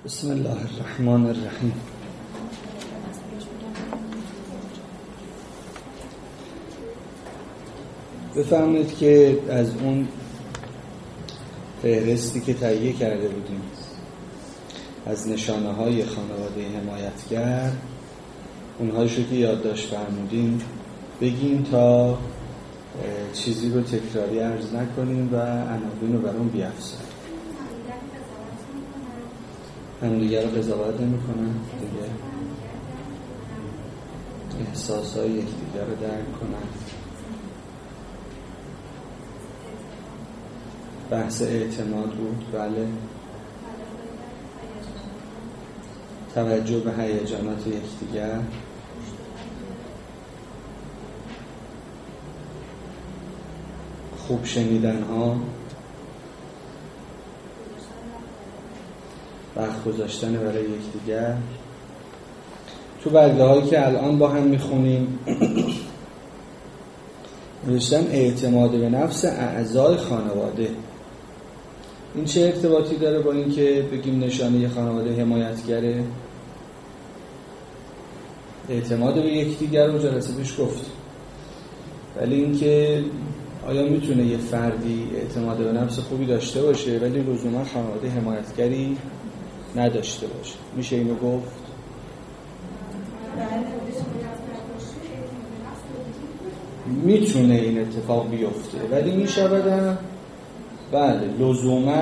بسم الله الرحمن الرحیم. بفرمایید که از اون فهرستی که تهیه کرده بودیم از نشانه‌های خانواده حمایتگر، اونهایشو که یادداشت فرمودیم بگیم تا چیزی رو تکراری عرض نکنیم و عناوین رو برام بیافزاییم. هم دیگر رو قضاوت نمی کنن، دیگه احساسهای یکدیگر رو درک کنن. بحث اعتماد بود، بله. توجه به هیجانات یکدیگر، خوب شنیدن ها، وقت گذاشتن برای یکدیگر. تو برگه هایی که الان با هم میخونیم نوشتن اعتماد به نفس اعضای خانواده. این چه ارتباطی داره با این که بگیم نشانه خانواده حمایتگره؟ اعتماد به یکدیگر رو جلسه پیش گفت، ولی این که آیا میتونه یه فردی اعتماد به نفس خوبی داشته باشه ولی لزوما خانواده حمایتگری نداشته باشه؟ میشه اینو گفت؟ میتونه این اتفاق بیفته ولی میشه بدن؟ بله، لزوما.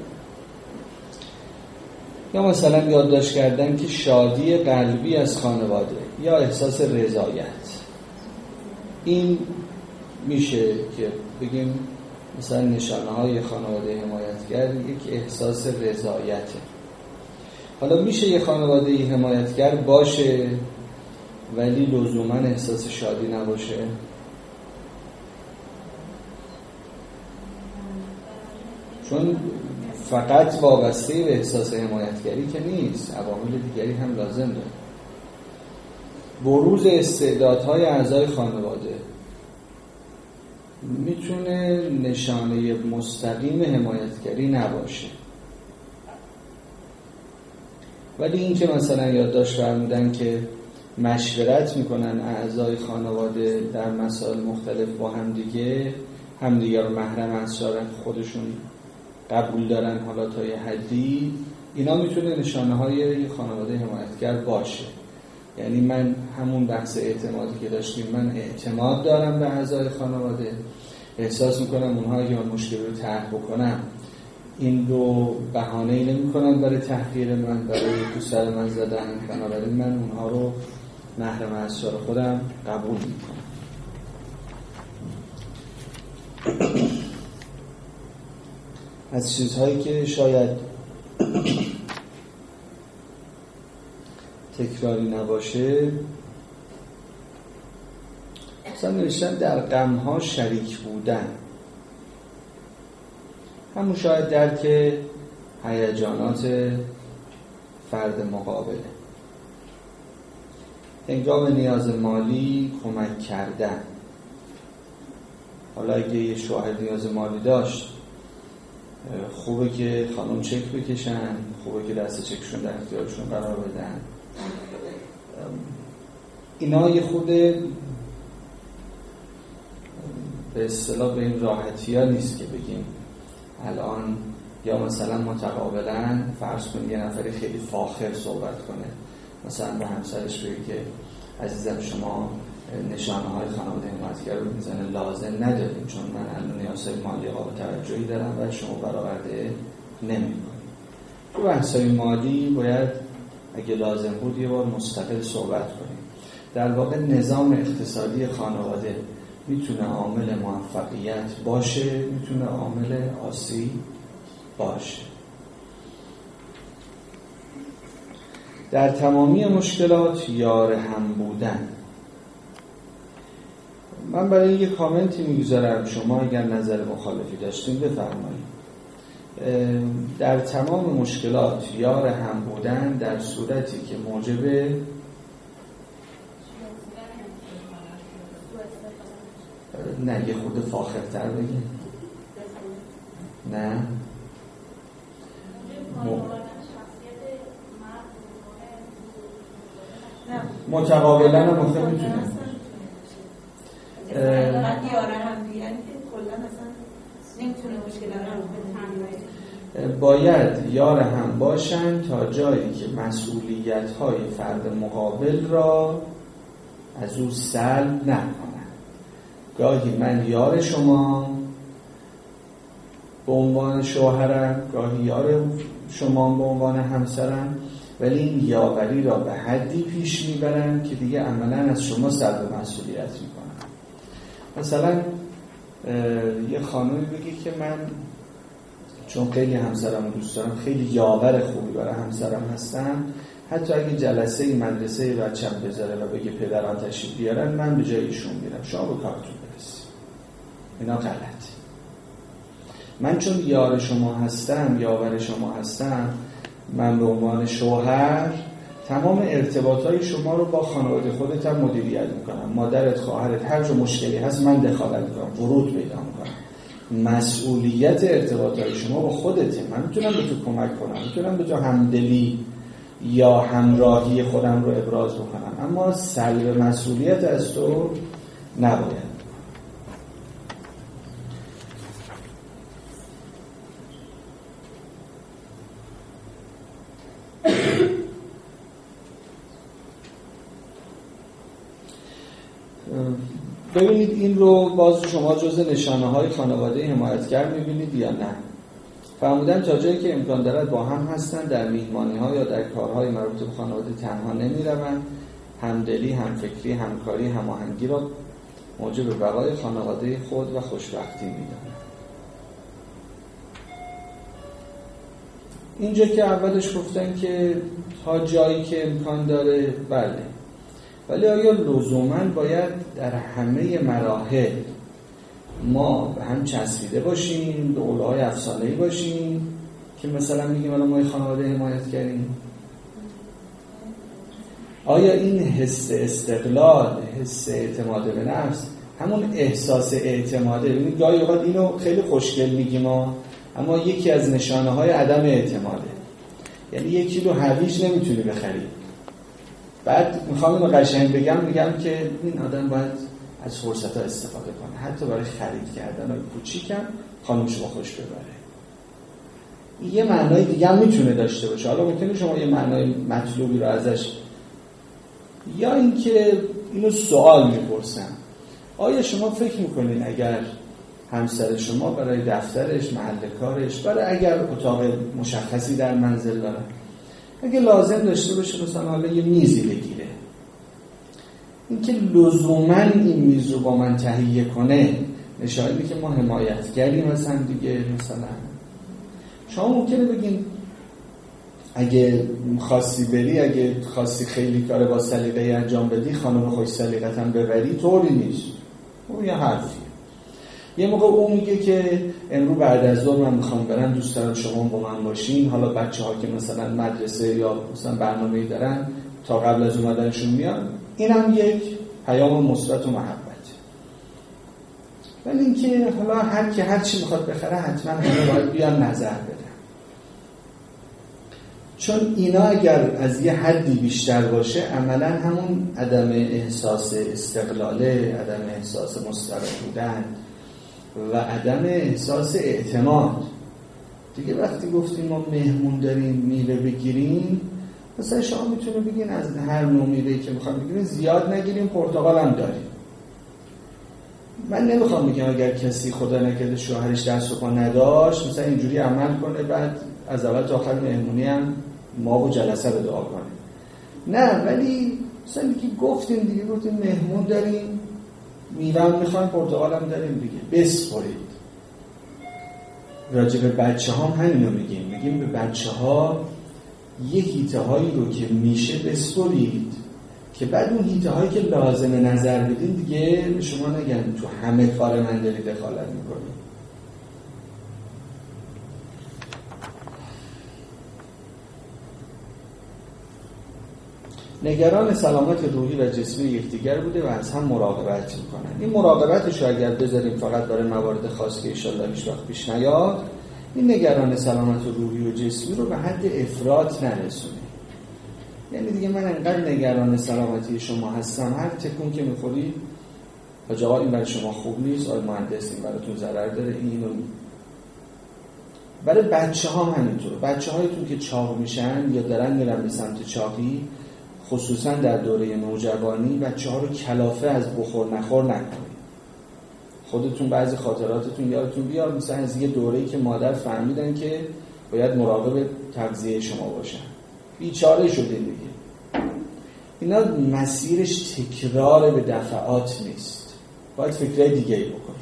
یا مثلا یادداشت کردن که شادی قلبی از خانواده یا احساس رضایت، این میشه که بگیم مثلا نشانه های خانواده حمایتگر یک احساس رضایته. حالا میشه یه خانواده حمایتگر باشه ولی لزوما احساس شادی نباشه؟ چون فقط وابسته به احساس حمایتگری که نیست، عوامل دیگری هم لازم داره. بروز استعدادهای اعضای خانواده میتونه نشانه مستقیم حمایتگری نباشه، ولی این که مثلا یادداشت فرمودن که مشورت میکنن اعضای خانواده در مسائل مختلف با همدیگه رو محرم اسرار خودشون قبول دارن حالا تا یه حدی، اینا میتونه نشانه های خانواده حمایتگر باشه. یعنی من همون بحث اعتمادی که داشتیم، من اعتماد دارم به اعضای خانواده، احساس میکنم اونها که من مشکلی رو طرح بکنم این رو بهانه‌ای نمی‌کنن برای تحقیر من، برای تو سر من زدن، بنابراین من اونها رو محرم اسرار خودم قبول میکنم. از چیزهایی که شاید تکراری نباشه، مثلا نوشتن در غم‌ها شریک بودن، همون شاید درک هیجانات فرد مقابله. هنگام نیاز مالی کمک کردن، حالا اگه یه شوهر نیاز مالی داشت، خوبه که خانم چک بکشن، خوبه که دست چکشون در اختیارشون قرار بدن. اینا یه خود به اصطلاح به این راحتی ها نیست که بگیم الان یا مثلا متقابلا فرض کنید یه نفری خیلی فاخر صحبت کنه، مثلا به همسرش بگه که عزیزم شما نشانه های خانواده حمایتگر رو میزنه لازم نداریم، چون من الان نیازهای مالی قابل توجهی دارم و شما برآورده نمی‌کنید. تو بحث‌های مالی باید اگه لازم بود یه بار مستقل صحبت کنیم. در واقع نظام اقتصادی خانواده میتونه عامل موفقیت باشه، میتونه عامل آسیب باشه. در تمامی مشکلات یار هم بودن. من برای یه کامنتی میگذارم، شما اگر نظر مخالفی داشتین بفرمایید. در تمام مشکلات یار هم بودن در صورتی که موجب نه یه خود فاخرتر بگیم، نه متقابلا هم ممکن میتونه باید یار هم باشن تا جایی که مسئولیت‌های فرد مقابل را از او سلب نکنن. گاهی من یار شما به عنوان شوهرم، گاهی یار شما به عنوان همسرم، ولی این یاوری را به حدی پیش میبرن که دیگه عملاً از شما سلب مسئولیت میکنن. مثلا یه خانومی بگی که من چون خیلی همسرم دوست دارم، خیلی یاور خوبی برای همسرم هستم، حتی اگه جلسه مدرسه بچم بذاره و بگه پدران تشریف بیارن، من به جای ایشون میرم، شما به کارتون برسید. اینا غلطه. من چون یار شما هستم، یاور شما هستم، من به عنوان شوهر تمام ارتباطهای شما رو با خانواده خودت هم مدیریت میکنم. مادرت، خواهرت، هر جا مشکلی هست من دخالت میکنم، ورود پیدا میکنم. مسئولیت ارتباطهای شما با خودته. من میتونم به تو کمک کنم، میتونم به تو همدلی یا همراهی خودم رو ابراز بکنم، اما سلب مسئولیت از تو نباید. ببینید این رو باز شما جزء نشانه‌های خانواده حمایتگر می‌بینید یا نه؟ فرمودن تا جایی که امکان دارد با هم هستند، در میهمانی‌ها یا در کارهای مربوط به خانواده تنها نمی‌روند، همدلی، همفکری، همکاری، هماهنگی را موجب بقای خانواده خود و خوشبختی می‌دانند. اینجا که اولش گفتن که تا جایی که امکان داره، بله، ولی آیا لزوماً باید در همه مراحل ما به هم چسبیده باشیم، به قولهای افسانه‌ای باشیم که مثلا میگیم الان ما خانواده حمایت کردیم؟ آیا این حس استقلال، حس اعتماد به نفس، همون احساس اعتماده؟ ببینید گاهی اوقات اینو خیلی خوشگل میگیم اما یکی از نشانه‌های عدم اعتماده. یعنی 1 کیلو هویج نمیتونی بخری. بعد میخوام اینو قشنگ بگم، میگم که این آدم باید از فرصت‌ها استفاده کنه، حتی برای خرید کردن کوچیکم خانمش رو خوش ببره. یه معنای دیگه هم میتونه داشته باشه. حالا ممکنه شما یه معنای مطلوبی رو ازش، یا اینکه اینو سوال میپرسم، آیا شما فکر میکنین اگر همسر شما برای دفترش، محل کارش، برای اگر اتاق مشخصی در منزل داره، اگه لازم داشته باشه مثلا حالا یه میزی بگیره، اینکه لزوماً این میز رو با من تهیه کنه نشانه که ما حمایتگریم مثلا دیگه؟ مثلا شما ممکنه بگین اگه خواستی بری، اگه خواستی خیلی کار با سلیقه انجام بدی، خانم خوش سلیقت هم ببری، طوری نیست. اون یه حرفیه. یه موقع اون میگه که امروز بعد از ظهر من میخوام برم، دوست دارم شما با من باشین. حالا بچه‌ها که مثلا مدرسه یا مثلا برنامه‌ای دارن تا قبل از اومدنشون میان، اینم یک پیام مثبت و محبت. ولی اینکه حالا هر چی میخواد بخره حتما همه باید بیان نظر بدن، چون اینا اگر از یه حدی بیشتر باشه عملا همون عدم احساس استقلاله، عدم احساس مستقل بودن و عدم احساس اعتماد دیگه. وقتی گفتیم ما مهمون داریم میوه بگیریم، مثلا شما میتونه بگین از هر نوع میوه‌ای که میخوام بگیریم زیاد نگیریم، پرتقال هم داریم. من نمیخوام بگم اگر کسی خدا نکرده شوهرش دست و پا نداشت مثلا اینجوری عمل کنه، بعد از اول تا آخر مهمونی هم ما با جلسه رو دعا کنه. نه، ولی مثلا که گفتیم دیگه، گفتیم مهمون داریم، میوه هم میخوایم، پرتقال هم داریم دیگه، بسپرید. راجع به بچه هم همینو میگیم به بچه ها یه هیته هایی رو که میشه بسپرید که بعد اون هیته هایی که لازمه نظر بدین دیگه به شما نگن تو همه کار من داری دخالت میکنی. نگران سلامت روحی و جسمی یکدیگر بوده و از هم مراقبت میکنن. این مراقبتش رو اگر بذاریم فقط برای موارد خاص که انشالله هیچ وقت پیش نیاد، این نگران سلامت روحی و جسمی رو به حد افراط نرسونه. یعنی دیگه من انقدر نگران سلامتی شما هستم، هر تکون که میخوری حاج آقا این برای شما خوب نیست، آقای مهندس این براتون ضرر داره، اینو. برای بچه ها همینطور. بچه هایتون که چاق میشن یا دارن میرن به سمت چاقی، خصوصا در دوره نوجوانی، بچه ها رو کلافه از بخور نخور نکنید. خودتون بعضی خاطراتتون یادتون بیاد، مثلا از یه دوره‌ای که مادر فهمیدن که باید مراقب تغذیه شما باشن، بیچاره شدین دیگه. اینا مسیرش تکرار به دفعات نیست، باید فکرهای دیگه ای بکنید.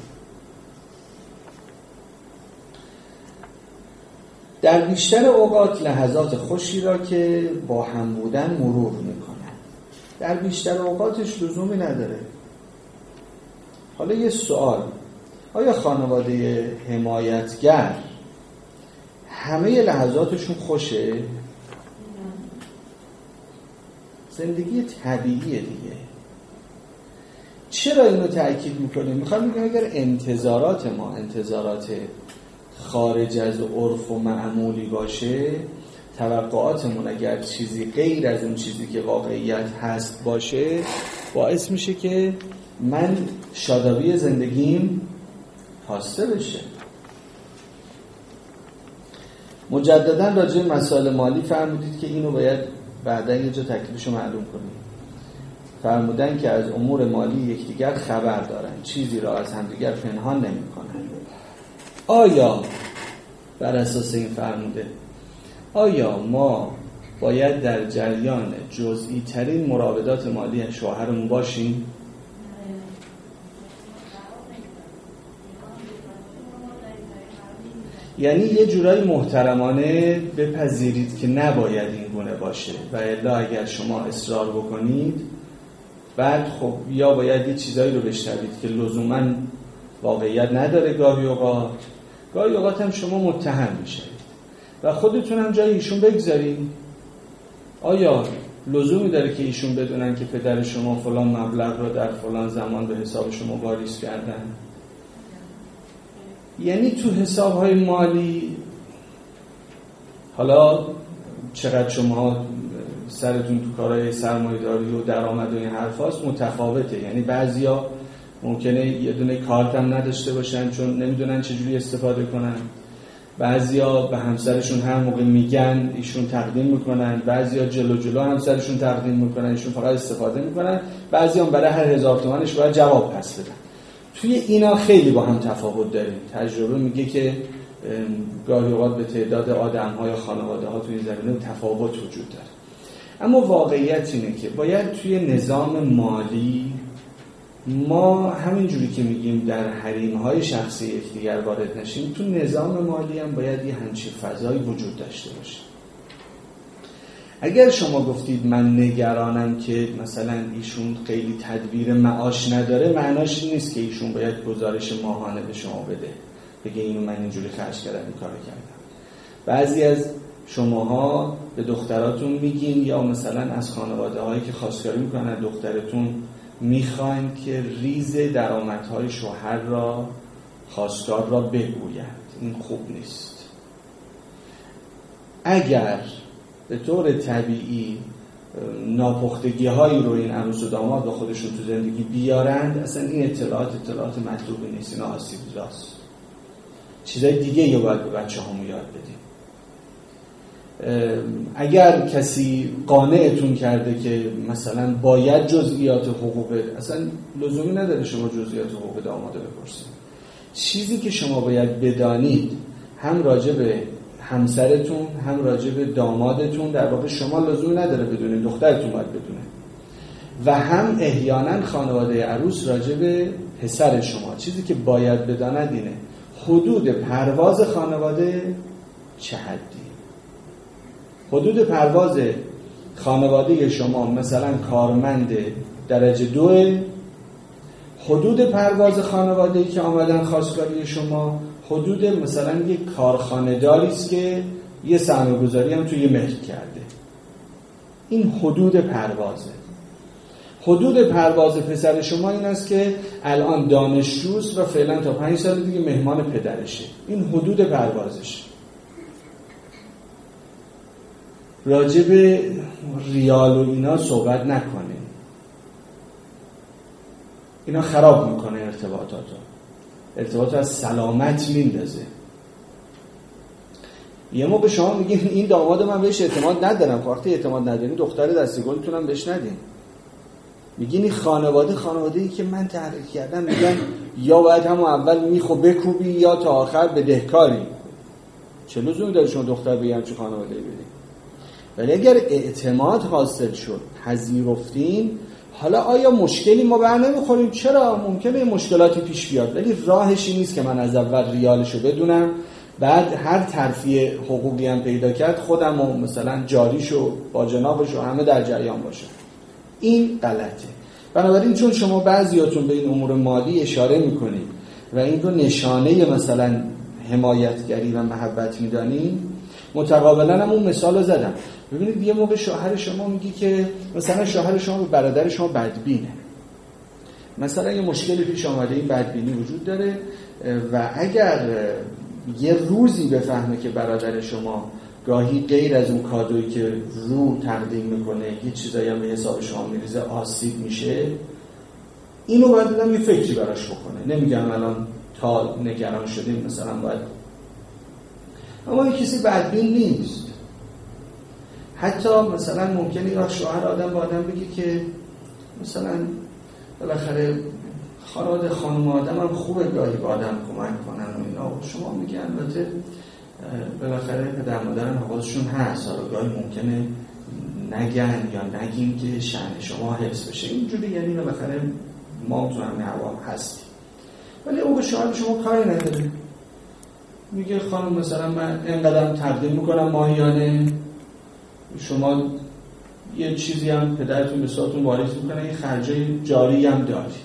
در بیشتر اوقات لحظات خوشی را که با هم بودن مرور میکنن. در بیشتر اوقاتش لزومی نداره. حالا یه سوال، آیا خانواده حمایتگر همه لحظاتشون خوشه؟ زندگی طبیعیه دیگه. چرا اینو تأکید میکنیم؟ میخوام بگم اگر انتظارات ما انتظارات خارج از عرف و معمولی باشه، توقعاتمون اگر چیزی غیر از اون چیزی که واقعیت هست باشه، باعث میشه که من شادابی زندگیم کاسته بشه. مجددا راجع به مسائل مالی فرمودید که اینو باید بعدا یه جا تکلیفشو معلوم کنیم. فرمودن که از امور مالی یکدیگر خبر دارن، چیزی را از همدیگر پنهان نمی‌کنن. آیا بر اساس این فرموده آیا ما باید در جریان جزئی ترین مراودات مالی شوهرمون باشیم؟ یعنی یه جورایی محترمانه بپذیرید که نباید این گونه باشه و الا اگر شما اصرار بکنید بعد خب یا باید یه چیزایی رو بشنوید که لزوماً واقعیت نداره. گاهی اوقات هم شما متهم میشید و خودتون هم جای ایشون بگذارید. آیا لزومی داره که ایشون بدونن که پدر شما فلان مبلغ رو در فلان زمان به حساب شما واریز کردن؟ یعنی تو حساب‌های مالی حالا چقدر شما سرتون تو کارهای سرمایه‌داری و درآمد و این حرفاست متفاوته. یعنی بعضیا ممکنه یه دونه کارت هم نداشته باشن چون نمیدونن چجوری استفاده کنن. بعضیا به همسرشون هر موقع میگن ایشون تقدیم میکنن، بعضیا جلو همسرشون تقدیم میکنن، ایشون فقط استفاده میکنن. بعضیا هم برای هر 1000 تومانش باید جواب پس بدن. توی اینا خیلی با هم تفاوت داریم. تجربه میگه که گاهی اوقات به تعداد آدم‌ها یا خانواده‌ها توی زمینه تفاوت وجود داره. اما واقعیت اینه که باید توی نظام مالی ما همینجوری که میگیم در حریم‌های شخصی یکدیگر وارد نشیم، تو نظام مالی هم باید یه همچین فضایی وجود داشته باشه. اگر شما گفتید من نگرانم که مثلا ایشون خیلی تدبیر معاش نداره، معناش این نیست که ایشون باید گزارش ماهانه به شما بده، بگه اینو من اینجوری خرج کردم، این کارو کردم. بعضی از شماها به دختراتون میگین یا مثلا از خانواده‌هایی که خواستگاری میکنن دخترتون میخواین که ریز درآمدهای شوهر را خواستگار را بگوید. این خوب نیست. اگر به طور طبیعی ناپختگی هایی رو این عروس و داماد با خودشون تو زندگی بیارند، اصلا این اطلاعات مطلوبی نیست، اینا آسیب زاست. چیزای دیگه یا باید به بچه همون یاد بدیم. اگر کسی قانعتون کرده که مثلا باید جزئیات حقوق، اصلا لزومی نداره شما جزئیات حقوق داماده بپرسید. چیزی که شما باید بدانید هم راجع به همسرتون هم راجع به دامادتون، در واقع شما لزومی نداره بدونید، دخترتون باید بدونه، و هم احیانا خانواده عروس راجع به پسر شما. چیزی که باید بداند اینه حدود پرواز خانواده چه حدی. حدود پرواز خانواده شما مثلا کارمند درجه 2، حدود پرواز خانواده‌ای که آمدن خواستگاری شما حدود مثلا یک کارخانه داری است که یه سرمایه‌گذاری هم توی یه ملک کرده. این حدود پروازه. حدود پرواز پسر شما این است که الان دانشجوست و فعلا تا 5 سال دیگه مهمان پدرشه. این حدود پروازش. راجع به ریال و اینا صحبت نکنه. اینا خراب میکنه ارتباطات از سلامت میندازه. یه موقع شما میگین این داماد من بهش اعتماد ندارم، وقتی اعتماد ندارین دختر دستگلتونم بهش ندین. میگین این خانواده‌ای که من تحریک کردم، میگن یا باید همون اول میخو بکوبی یا تا آخر بدهکاری. چه لزومی داره شما دختر به همچین خانواده‌ای بدین؟ ولی اگر اعتماد حاصل شد، پذیرفتین، حالا آیا مشکلی ما بر نمیخوریم؟ چرا؟ ممکنه مشکلاتی پیش بیاد، ولی راهشی نیست که من از اول ریالشو بدونم، بعد هر ترفیع حقوقی هم پیدا کرد خودم و مثلا جاریشو با جنابشو همه در جریان باشه. این غلطه. بنابراین چون شما بعضیاتون به این امور مالی اشاره میکنید و این رو نشانه مثلا حمایتگری و محبت میدانید، متقابلا هم اون مثال رو زدم. ببینید یه موقع شوهر شما میگی که مثلا شوهر شما به برادر شما بدبینه، مثلا یه مشکلی پیش آمده، این بدبینی وجود داره و اگر یه روزی بفهمه که برادر شما گاهی غیر از اون کادویی که رو تقدیم میکنه یه چیزایی هم به حساب شما میریزه، آسیب میشه، اینو باید یه فکری براش بکنه. نمیگم الان تا نگران شدیم مثلا باید، اما این کسی بدبین نیست. حتی مثلا ممکنه یه شوهر آدم با آدم بگه که مثلا بالاخره خانم آدم هم خوبه گاهی با آدم کمک کنن و اینا، و شما میگه البته بالاخره پدر مادرم حواسشون هست، حالا گاهی ممکنه نگن یا نگیم که شأن شما حفظ بشه، اینجوری یعنی بالاخره ما تو همین عوام هستیم. ولی اون به شوهر شما کاری نداره، میگه خانم مثلا من اینقدر تقدیم میکنم ماهیانه، شما یه چیزی هم پدرتون به ساتون واریز میکنه، یه خرجای جاری هم داری.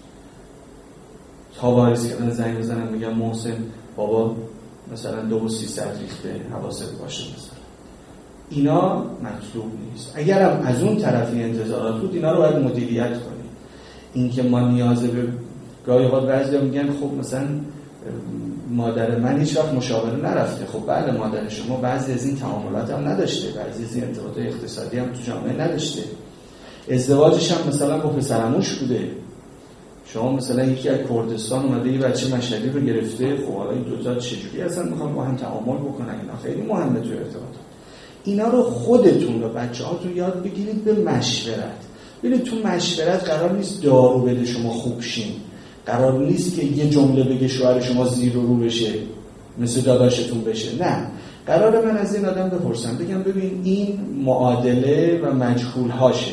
تا واریز کردن زنگ بزنم میگم محسن بابا مثلا 2,300 ریخته، حواست باشه مثلا. اینا مطلوب نیست. اگرم از اون طرفی انتظارات بود، اینا رو باید مدیریت کنیم. این که ما نیازه به گاهی اوقات بعضیا میگن خب مثلا مادر من هیچ وقت مشاوره نرفته. خب بله، مادر شما بعضی از این تعاملات هم نداشته، بعضی از این ارتباطات اقتصادی هم تو جامعه نداشته، ازدواجش هم مثلا با پسرعموش بوده. شما مثلا یکی از کردستان اومده یه بچه مشهدی رو گرفته، خب حالا این دوتا چجوری اصلا میخوان با هم تعامل بکنن؟ اینا خیلی مهمه توی ارتباط. اینا رو خودتون و بچه‌هاتون یاد بگیرید به مشورت. ببینید تو مشورت قرار نیست دارو بده شما خوب شین، قرار نیست که یه جمله بگه شوهر شما زیر و رو بشه مثل داداشتون بشه. نه، قرار من از این آدم بپرسم، بگم ببین این معادله و مجهول هاشه،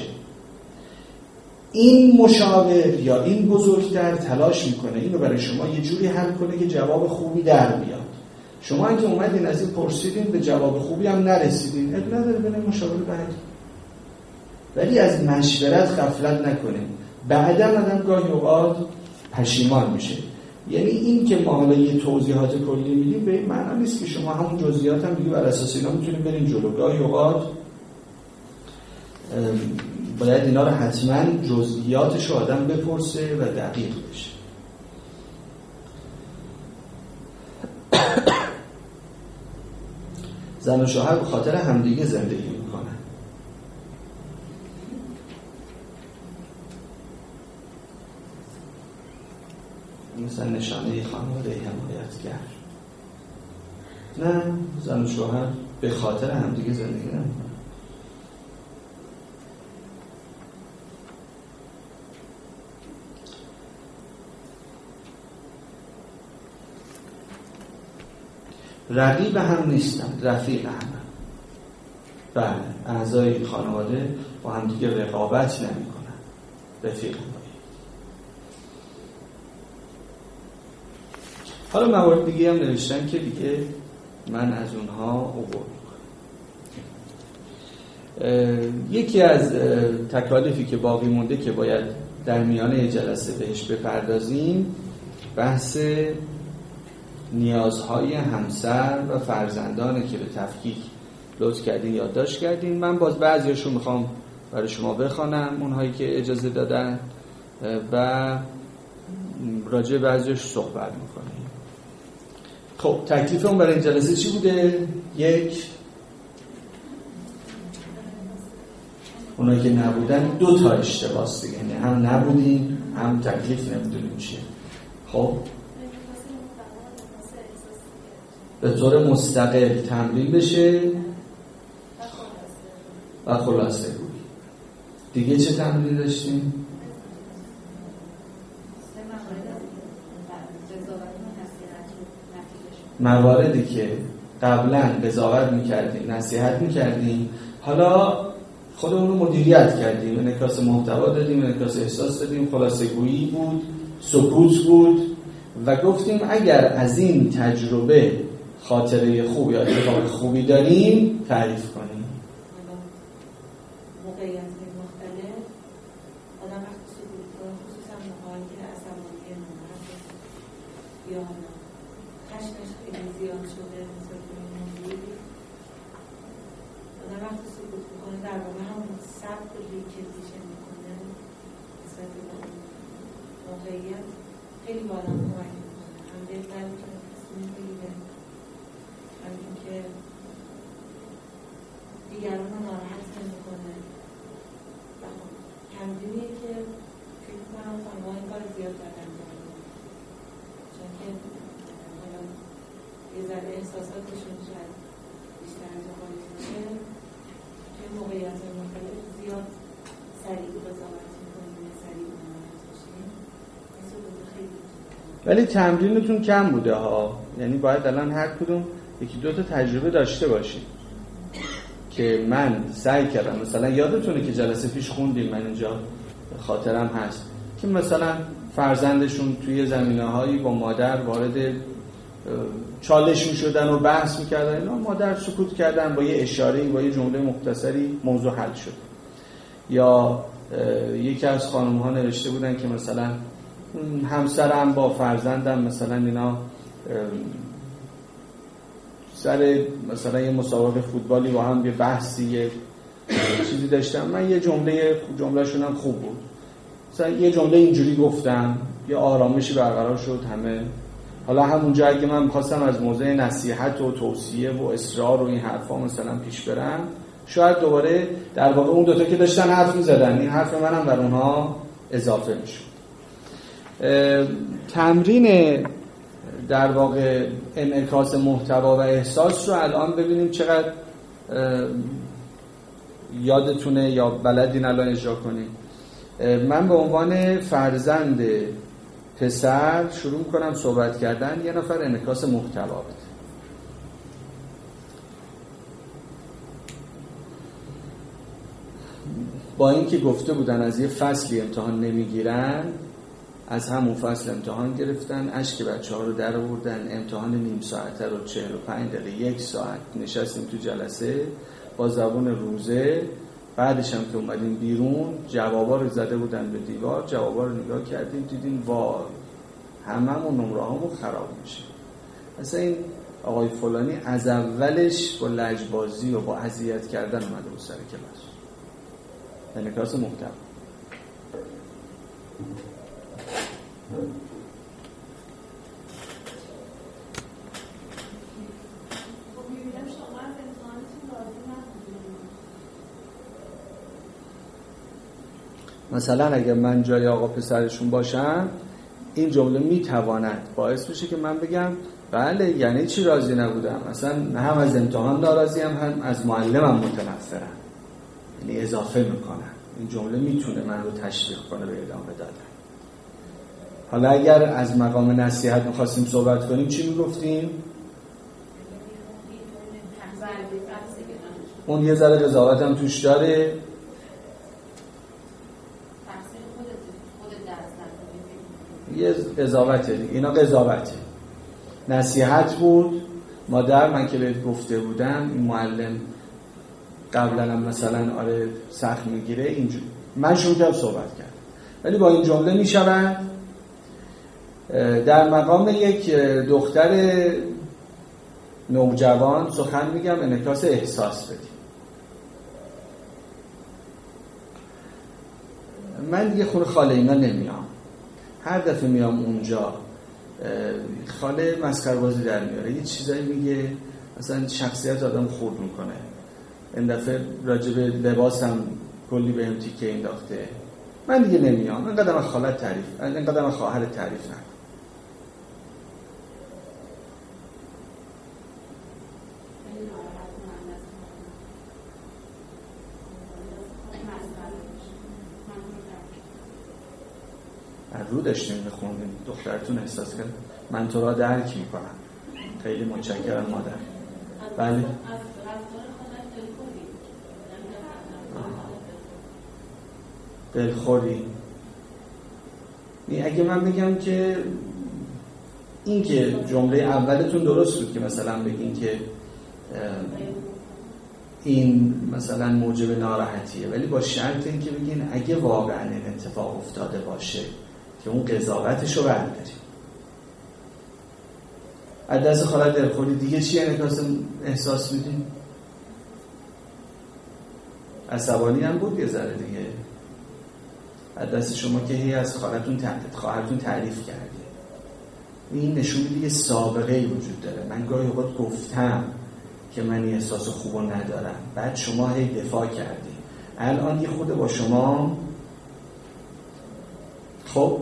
این مشاور یا این بزرگتر تلاش میکنه اینو برای شما یه جوری حل کنه که جواب خوبی در بیاد. شما اینکه اومدین از این پرسیدین به جواب خوبی هم نرسیدین، اب نداره بین مشاور بعد. ولی از مشورت غفلت نکنین، بعدم آدم گاهی اوقات پشیمان میشه. یعنی این که ما حالا یه توضیحات کلی میدیم به این معنی نیست که شما همون جزئیات هم دیگه بر اساس اینا میتونید برین جلو. گاهی اوقات باید اینا رو حتما جزئیاتش رو آدم بپرسه و دقیق بشه. زن و شوهر به خاطر همدیگه زندگی میکنن. مثلا نشانه خانواده حمایتگر. نه، زن و شوهر به خاطر همدیگه زندگی نمیکنن. رقیب هم نیستن، رفیق هم. بله، اعضای خانواده با هم دیگه رقابت نمی کنن، رفیق هم. حالا موارد دیگه هم نوشتن که دیگه من از اونها عبور میکنم. یکی از تکالیفی که باقی مونده که باید در میانه جلسه بهش بپردازیم، بحث نیازهای همسر و فرزندانه که به تفکیک لطف کردین یادداشت کردین. من باز بعضیاشو میخوام برای شما بخوانم، اونهایی که اجازه دادن، و راجع بعضیاش صحبت میکنیم. خب تکلیفمون برای این جلسه چی بوده؟ یک، اونایی که نبودن 2 تا اشتباس دیگه، یعنی هم نبودیم هم تکلیف نمیدونیم چیه. خب به طور مستقل تمرین بشه و خلاصه گویی. دیگه چه تمرین داشتیم؟ مواردی که قبلا قضاوت میکردیم، نصیحت میکردیم، حالا خودمون رو مدیریت کردیم، انعکاس محتوا دادیم، انعکاس احساس دادیم، خلاصه گویی بود، سکوت بود و گفتیم اگر از این تجربه خاطره خوب یا اتفاق خوبی داریم تعریف کنیم. موقعیت مختلف آدم وقتی سکوت کنه، خصوصا موقعی که عصبانی ناراحت یا خشمش خیلی زیاد شده نسبت به این موضوع، آدم وقتی سکوت میکنه در واقع همون سبک رو که دیشه میکنه نسبت به موقعیت خیلی با آدم کمک میکنه. هم بهتر میتونه تصمیم بگیره، هم اینکه دیگران رو ناراحت نمیکنه. تمرینیه که فکر کنم خانم‌ها این کار زیاد باید انجام بدن، چون که حالا یه ذره احساساتشون شاید بیشتر از خارج میشه، که موقعیت مختلف زیاد سریع قضاوت میکنیم یا سریع ناراحت میشیم. این سکوت خیلی ولی تمرینتون کم بوده ها، یعنی باید الان هر کدوم 1-2 تا تجربه داشته باشیم که من سعی کردم. مثلا یادتونه که جلسه پیش خوندیم، من اینجا خاطرم هست که مثلا فرزندشون توی زمینه‌هایی با مادر وارد چالش می‌شدن و بحث می‌کردن، اینا مادر سکوت کردن، با یه اشاره‌ای با یه جمله مختصری موضوع حل شد. یا یکی از خانم‌ها نوشته بودن که مثلا همسرم با فرزندم مثلا اینا سر مثلا یه مسابقه فوتبالی با هم یه بحثی یه چیزی داشتم، من یه جمله‌شون هم خوب بود، مثلا یه جمله اینجوری گفتم، یه آرامشی برقرار شد همه. حالا همونجا اگه من می‌خواستم از موضع نصیحت و توصیه و اصرار و این حرفا مثلا پیش برم، شاید دوباره در واقع اون 2 تا که داشتن حرف می‌زدن، این حرف منم بر اونها اضافه می‌شد. تمرین در واقع انعکاس محتوا و احساس رو الان ببینیم چقدر یادتونه یا بلدین الان اجرا کنیم. من به عنوان فرزند پسر شروع میکنم صحبت کردن، یه نفر انعکاس محتوا بده. با اینکه گفته بودن از یه فصلی امتحان نمیگیرن، از همون فصل امتحان گرفتن، اشک بچه‌ها رو در آوردن، امتحان نیم ساعته رو 45 دقیقه 1 ساعت نشستیم تو جلسه با زبون روزه. بعدش هم که اومدیم بیرون جوابا رو زده بودن به دیوار، جوابا رو نگاه کردیم دیدیم وای هممون نمره‌هامون خراب میشه. مثلا این آقای فلانی از اولش با لجبازی و با اذیت کردن اومده بود سر کلاس. انعکاس محتوا. مثلا اگر من جای آقا پسرشون باشم این جمله میتواند باعث بشه که من بگم بله یعنی چی راضی نبودم، مثلا هم از امتحان ناراضیم هم از معلمم متنفرم، یعنی اضافه میکنم. این جمله میتونه من رو تشویق کنه به ادامه دادن. حالا اگر از مقام نصیحت میخواستیم صحبت کنیم چی میگفتیم؟ اون یه ذره قضاوت هم توش داره. یه قضاوته، اینا قضاوته. نصیحت بود. مادر من که بهت گفته بودم این معلم قبلا هم مثلا آره سخت میگیره، اینجوری من شروع کردم صحبت کردم. ولی با این جمله میشود در مقام یک دختر نوجوان سخن میگم انعکاس احساس بدیم. من دیگه خونه خاله اینا نمیام، هر دفعه میام اونجا خاله مسخره‌بازی در میاره، یه چیزایی میگه مثلا شخصیت آدم خورد میکنه. این دفعه راجب لباسم کلی بهم تیکه انداخته، من دیگه نمیام، اینقدر من خالت تعریف، اینقدر من خواهر تعریف نکن. رو داشتیم میخوندیم، دخترتون احساس کرد من تو را درک میکنم. خیلی متشکرم مادر. بله. دلخوری. اگه من بگم که این که جمله اولتون درست بود که مثلا بگین که این مثلا موجب ناراحتیه، ولی با شرط این که بگین اگه واقعا این اتفاق افتاده باشه که اون قضاوتشو برداریم. از دست خالت دلخوری دیگه چی انعکاس احساس میدین؟ عصبانی هم بود یه ذره دیگه. از دست شما که هی از خواهرتون تعریف کردی. این نشون میده یه سابقه‌ای وجود داره. من گاهی اوقات گفتم که من این احساس خوبو ندارم، بعد شما هی دفاع کردی. الان یه خود با شما خب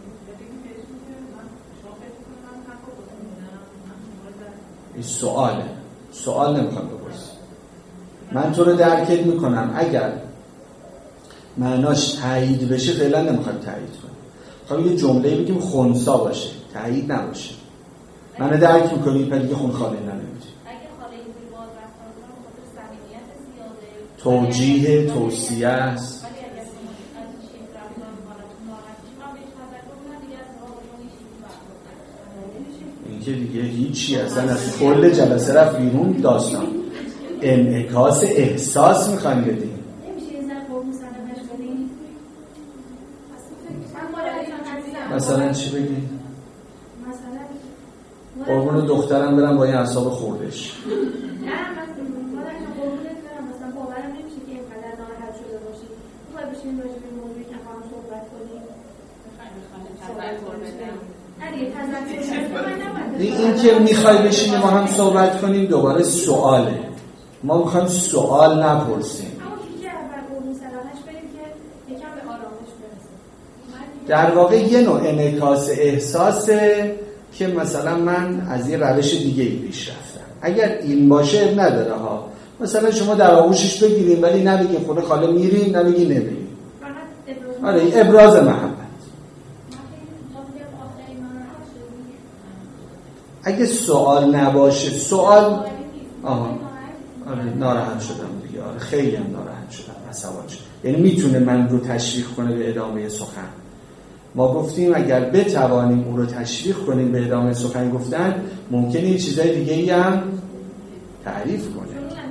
این سوال نمیخوام بپرسی. من تو رو درکت میکنم، اگر معناش تایید بشه فعلا نمیخوام تایید کنم. خواهم یه جمله بگیم خنثی باشه، تایید نباشه. منو درک میکنی پس دیگه خون خالی نمیدی. اگه خاله اینجوری باز رفتار کنه خاطر صمیمیت زیاده، توجیه توصیه است. ولی اگه شما از این شکل رفتار حالتون ناراحت میشه، من بهش تذکر کنم دیگه از راهتون هیچ چیزی این که دیگه هیچی، اصلا از کل جلسه رفت بیرون داستان. انعکاس احساس میخوایم بدیم. نمیشه یه ذره قربون صدقش بدیم؟ مثلا چی بگید؟ مثلا قربون دخترم برم با این اعصاب خوردش. نه مادر جان قربونت برم، مثلا باورم نمیشه که اینقدر ناراحت شده باشی. میخوای بشینیم راجع به موضوعی که با هم صحبت کنیم؟ این که میخوای بشینیم با هم صحبت کنیم دوباره سواله. ما میخوایم سوال نپرسیم. در واقع یه نوع انعکاس احساسه که مثلا من از یه روش دیگه پیش رفتم. اگر این باشه نداره ها. مثلا شما در آغوشش بگیریم ولی نبگیم خونه خاله میریم، نبگیم نمیریم. آره ابراز محبت. اگه سوال نباشه، سوال آره ناراحت شدم دیگه. آره خیلی هم ناراحت شدم، عصبانی شدم. یعنی میتونه من رو تشویق کنه به ادامه سخن. ما گفتیم اگر بتوانیم اون رو تشویق کنیم به ادامه سخن گفتن، ممکنه یه چیزای دیگه ای هم تعریف کنه.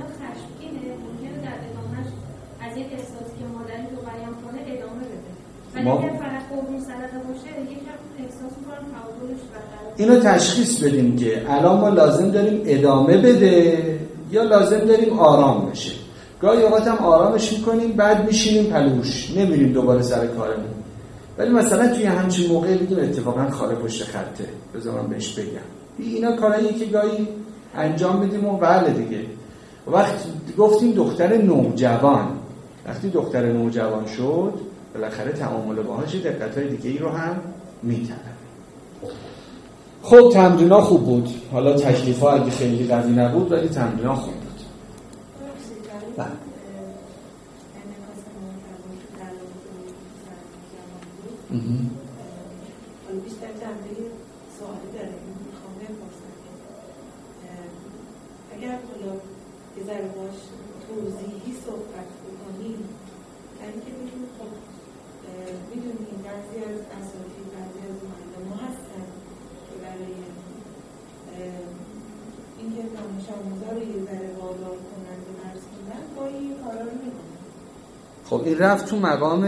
از یک احساسی که مادری رو بیان کنه ادامه بده. ولی اگر فقط قربون صدقه باشه یکم احساس می‌کنم تعادلش برقرار. اینو تشخیص بدیم که الان ما لازم داریم ادامه بده یا لازم داریم آرام بشه. گاهی اوقات هم آرامش می‌کنیم بعد میشینیم پلوش، نمیریم دوباره سر کارمون. ولی مثلا توی همچین موقعی بگیم اتفاقا خاله پشت خطه، بذار من بهش بگم. اینا کارهاییه که گاهی انجام بدیم و بله دیگه. وقتی گفتیم دختر نوجوان، وقتی دختر نوجوان شد بالاخره تعامل باهاش دقت‌های دیگه‌ای رو هم می‌طلبه. خب تمرین‌ها خوب بود. حالا تکلیف‌ها اگه خیلی قوی نبود ولی تمرین‌ها خوب بود. بله. حالا بیشتر جنبه سوالی داره، میخوام بپرسم اگر حالا یه ذره باش توضیحی صحبت بکنیم، در اینکه بگیم خب میدونیم بعضی از اساتید، بعضی از معلم‌ها هستن که برای اینکه دانش آموزا رو یه ذره وادار کنن به درس خوندن گاهی این کارا رو میکنن. خب این رفت تو مقام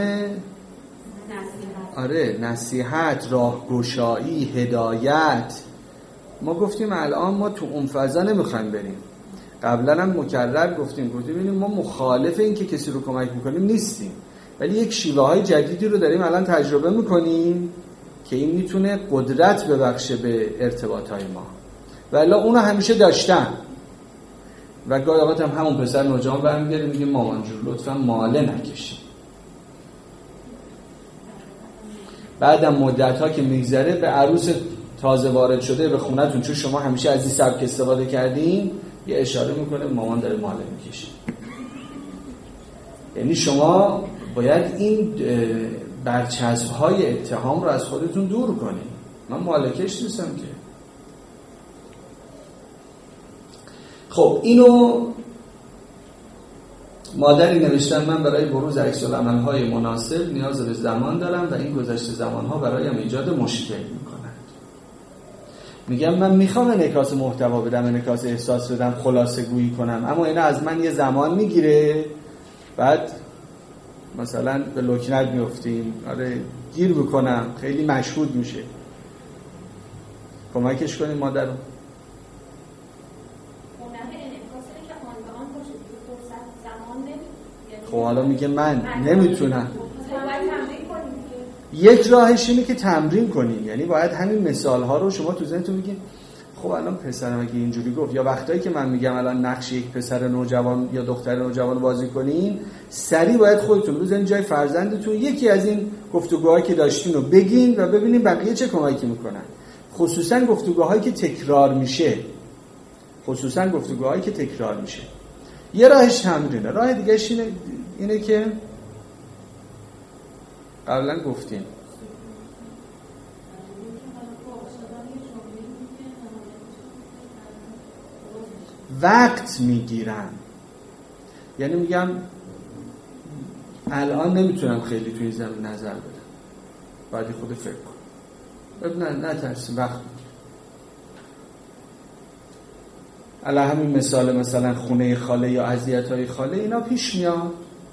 آره نصیحت، راهگشایی، هدایت. ما گفتیم الان ما تو اون فضا نمیخوایم بریم. قبلا هم مکرر گفتیم ببینیم ما مخالف این که کسی رو کمک میکنیم نیستیم، ولی یک شیوه های جدیدی رو داریم الان تجربه میکنیم که این میتونه قدرت ببخشه به ارتباط های ما. ولی اونو همیشه داشتن. و گاهی اوقات هم همون پسر نوجوان برمیگره میگه مامان جون لطفا ماله نکشی. بعدم مدت‌ها که میگذره به عروس تازه وارد شده به خونتون، چون شما همیشه از این سبک استفاده کردین، یه اشاره میکنه مامان داره ماله میکشه. یعنی شما باید این برچسب‌های اتهام رو از خودتون دور کنید. من مالکش نیستم که. خب اینو مادری نوشتن من برای بروز عکس‌العمل‌های مناسب نیاز به زمان دارم و این گذشته زمان‌ها برایم ایجاد مشکل می‌کنند. میگم من میخوام انعکاس محتوا بدم، انعکاس احساس بدم، خلاصه گویی کنم، اما اینا از من یه زمان میگیره، بعد مثلا به لکنت میفتیم، آره گیر بکنم، خیلی مشهود میشه. کمکش کنیم مادر رو. خب حالا میگه من نمیتونم. یک راهش اینه که تمرین کنی، یعنی باید همین مثال ها رو شما تو ذهنتون بگین. خب الان پسرم اگه اینجوری گفت، یا وقتایی که من میگم الان نقش یک پسر نوجوان یا دختر نوجوان بازی کنین، سریع باید خودتون بزنین جای فرزندتون، یکی از این گفتگوهایی که داشتین رو بگین و ببینین بقیه چه کمکی میکنن. خصوصا گفتگوهایی که تکرار میشه، یه راهش تمرینه. راه دیگه‌اش اینه که قبلا گفتیم وقت میگیرن. یعنی میگم الان نمیتونم خیلی توی زمین نظر بدم، باید خود فکر کنم. نه ترسیم، وقت میگیرم. الان همین مثلا خونه خاله یا اذیت‌های خاله اینا پیش میاد.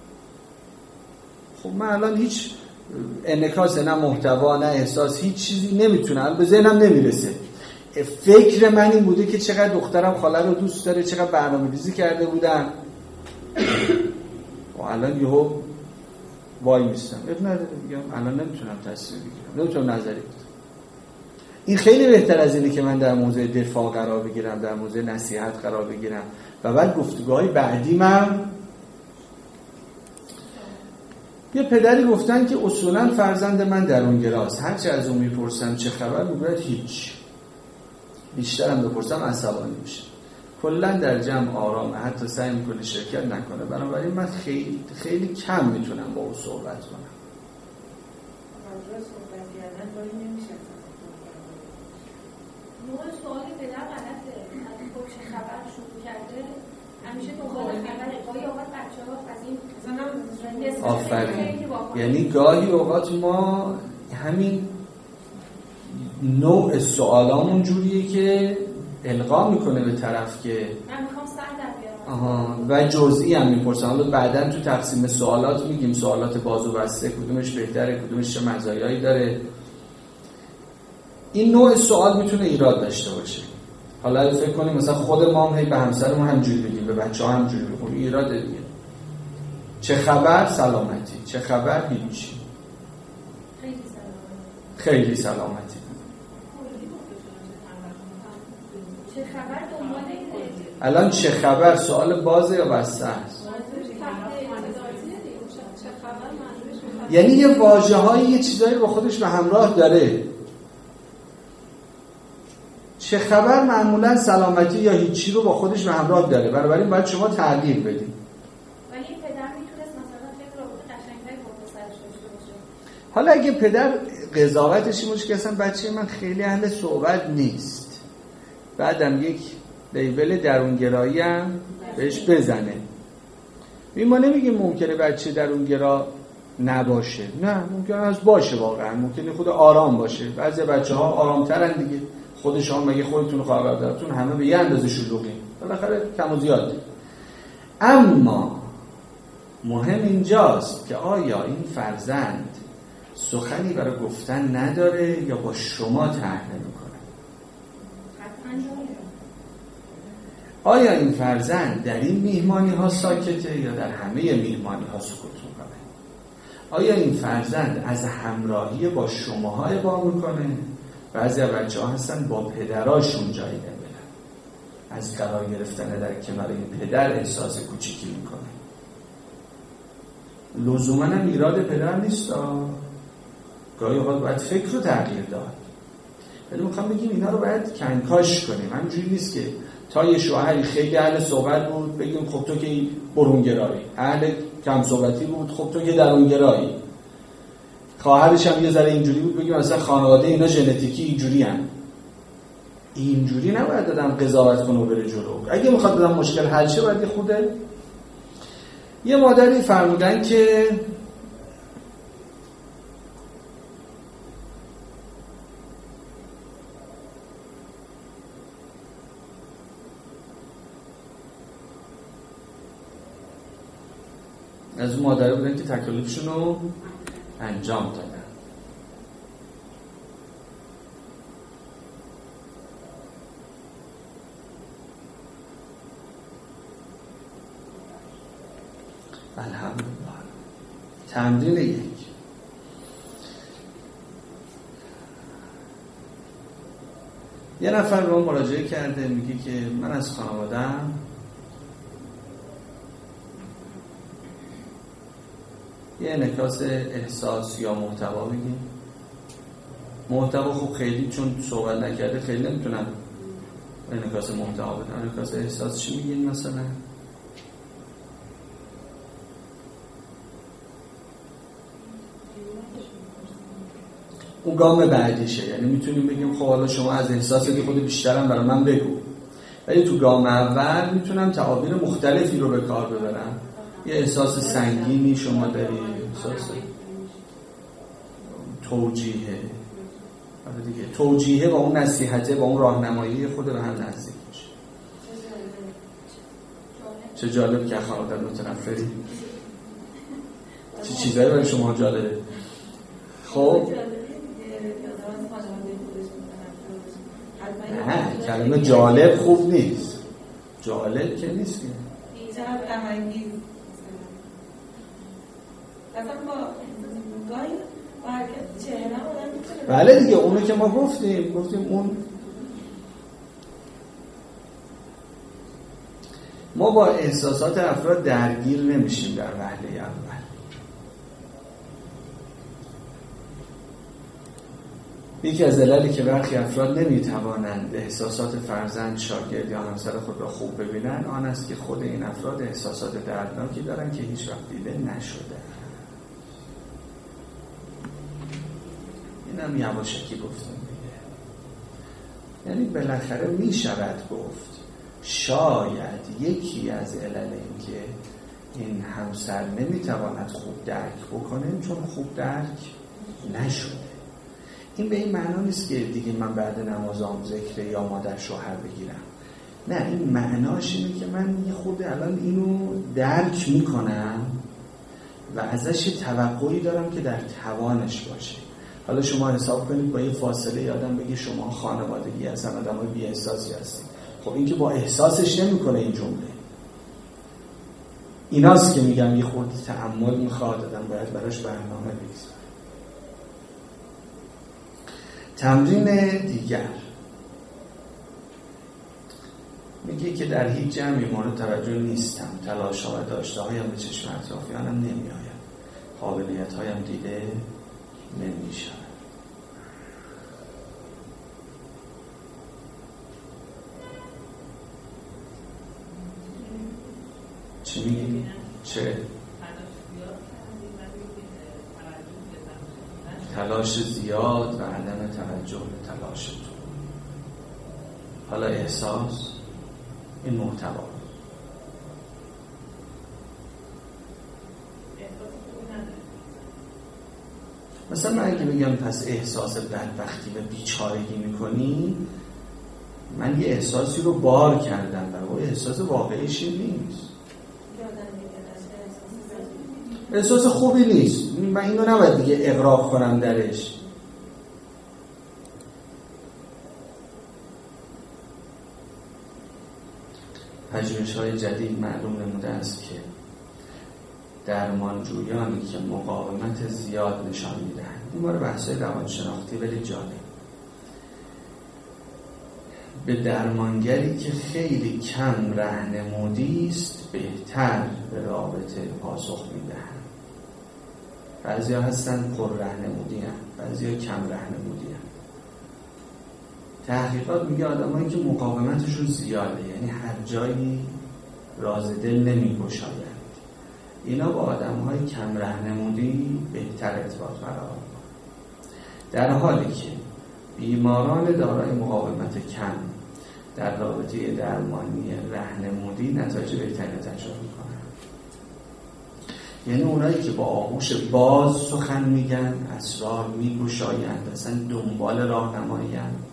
خب من الان هیچ انعکاس، نه محتوا، نه احساس، هیچ چیزی نمیتونم، به ذهنم نمیرسه. فکر من این بوده که چقدر دخترم خاله رو دوست داره، چقدر برنامه‌ریزی کرده بودم. و الان یهو وای میستم، نداره میگم الان نمیتونم تصمیم بگیرم، نمیتونم نظری بدم. این خیلی بهتر از اینه که من در موضع دفاع قرار بگیرم، در موضع نصیحت قرار بگیرم و بعد گفتگوهای بعدیمم. یه پدری گفتن که اصولا فرزند من درونگراست، هرچی از اون میپرسم چه خبر میگوید هیچ، بیشترم بپرسم عصبانی میشه، کلا در جمع آرامه، حتی سعی میکنه شرکت نکنه. بنابراین من خیلی کم میتونم با او صحبت کنم. نوع سوالی پدر غلطه. خب چه خبر شروع کرده همیشه دنبال خبره. گاهی اوقات بچه‌ها از این آفرین، یعنی گاهی اوقات ما همین نوع سوالامون جوریه که القا میکنه به طرف که من میخوام سر در بیارم و جزئی هم میپرسن. حالا بعداً تو تقسیم سوالات میگیم سوالات باز و بسته کدومش بهتره، کدومش چه مزایایی داره. این نوع سوال میتونه ایراد داشته باشه. حالا فکر کنیم مثلا خود ما هم به همسرمون همجوری بگیم، به بچه‌ها همجوری بگیم، ایراده دیگه. چه خبر؟ سلامتی. چه خبر؟ هیچ. خیلی سلامتی. چه خبر دنبال اینه. الان چه خبر سوال بازه یا بسته است؟ یعنی یه واژه‌های یه چیزایی با خودش به همراه داره. چه خبر معمولا سلامتی یا هیچی رو با خودش به همراه داره، بنابراین باید شما تغییر بدید. ولی پدر میتونست مثلا فکر رو قشنگ‌تری با پسرش داشته باشه. حالا اگه پدر قضاوتش این باشه که اصلا بچه من خیلی اهل صحبت نیست، بعدم یک لیبل درونگرایی هم بهش بزنه. ما نمیگیم ممکنه بچه درونگرا نباشه، نه ممکنه از باشه، واقعا ممکنه خود آرام باشه. بعضی بچه‌ها آرام‌ترن دیگه، خودشون مگه خودتون خواهرادرتون همه به یه اندازه شلوغین، بالاخره کم و زیاد. اما مهم اینجاست که آیا این فرزند سخنی برای گفتن نداره یا با شما طرح نمی‌کنه؟ آیا این فرزند در این میهمانی‌ها ساکته یا در همه میهمانی‌ها سکوت می‌کنه؟ آیا این فرزند از همراهی با شماها ابا می‌کنه؟ بعضی بچه‌ها هستن با پدراشون جایی نمیرن، از قرار گرفتن در کنار این پدر احساس کوچیکی میکنه. لزوما هم ایراد پدر نیست، گاهی اوقات باید فکر رو تغییر داد، ولی میخوام بگیم اینا رو باید کنکاش کنیم. همینجوری نیست که تا یه شوهری خیلی اهل صحبت بود بگیم خب تو که برونگرایی، اهل کم صحبتی بود خب تو که درونگرایی، خواهرش هم یه ذره اینجوری بود بگیم مثلا خانواده اینا ژنتیکی اینجوری هم. اینجوری نباید آدم قضاوت کنه و بره جلو. اگه میخواد آدم مشکل حل شه باید یه مادری فرمودن که از اون مادره بودن که تکالیفشون رو انجام دادن. الحمدلله. تمرین 1. یه نفر به اون مراجعه کرده، میگه که من از خانواده‌ام یه انعکاس احساس یا محتوا بگیم. محتوا خب خیلی چون صحبت نکرده خیلی نمیتونم انعکاس محتوا بدم. انعکاس احساس چی میگین مثلا؟ اون گام بعدیشه، یعنی میتونیم بگیم خب حالا شما از احساساتی خود بیشترم برای من بگو، ولی تو گام اول میتونم تعابیر مختلفی رو به کار ببرم. یه احساس سنگینی شما داری، احساس توجیهه، دیگه توجیهه با اون نصیحته با اون راهنمایی خود به هم نزدیک میشه. چه جالب که خانواده متنفری، چه چیزایی برای شما جالبه؟ خب نه، کلمه جالب خوب نیست. جالب که نیست که چقدر غم‌انگیز مثلا با گاهی با حرکت چهره آدم میتونه. بله دیگه، اونو که ما گفتیم اون ما با احساسات افراد درگیر نمیشیم در وهله اول. یکی از دلایلی که برخی افراد نمیتوانند احساسات فرزند، شاگرد یا همسر خود را خوب ببینند آن است که خود این افراد احساسات دردناکی دارند که هیچ وقت دیده نشده. اینم یواشکی گفتم دیگه. یعنی بالاخره میشود گفت شاید یکی از علل این که این همسر نمیتواند خوب درک بکنه چون خوب درک نشده. این به این معنا نیست که دیگه من بعد نمازام ذکر یا مادر شوهر بگیرم. نه، این معناش اینه که من یه خود الان اینو درک میکنم و ازش توقعی دارم که در توانش باشه. حالا شما حساب کنید با یه فاصله یادم بگی شما خانوادگی هستن، آدمای بی احساسی هستید. خب این که با احساسش نمیکنه این جمله. ایناست که میگم یه خورده تأمل میخواد، آدم باید براش برنامه بگذاره. تمرین دیگر میگه که در هیچ جمعی مورد توجه نیستم، تلاش‌ها و داشته‌هایم به چشم اطرافیانم نمی‌آید، قابلیت‌هایم دیده نمی‌شود. چی میگی؟ چه؟ تلاش زیاد و عدم توجه به تلاش تو. حالا احساس این محتوا. مثلا من اگه بگم پس احساس بدبختی و بیچارگی میکنی، من یه احساسی رو بار کردم و احساس واقعیش نیست، احساس خوبی نیست. من اینو نباید دیگه اغراق کنم درش. پژوهش‌های جدید معلوم نموده است که درمانجویانی که مقاومت زیاد نشان میدهند، این باره بحث‌های روانشناختی ولی جالب، به درمانگری که خیلی کم راهنمودی است بهتر به رابطه پاسخ میدهند. بعضیا هستن پر راهنمودی هستن، بعضیا کم راهنمودی هستن. تحقیقات میگه آدمایی که مقاومتشون زیاده، یعنی هر جایی راز دل نمیگشایند، اینا با آدمهای کم راهنمودی بهتر ارتباط برقرار میکنن. در حالی که بیماران دارای مقاومت کم در رابطه درمانی راهنمودی نتایج بهتری تجربه میکنن. یعنی اونایی که با آغوش باز سخن میگن، اسرار میگشایند، اصلا دنبال راهنمایی هستند،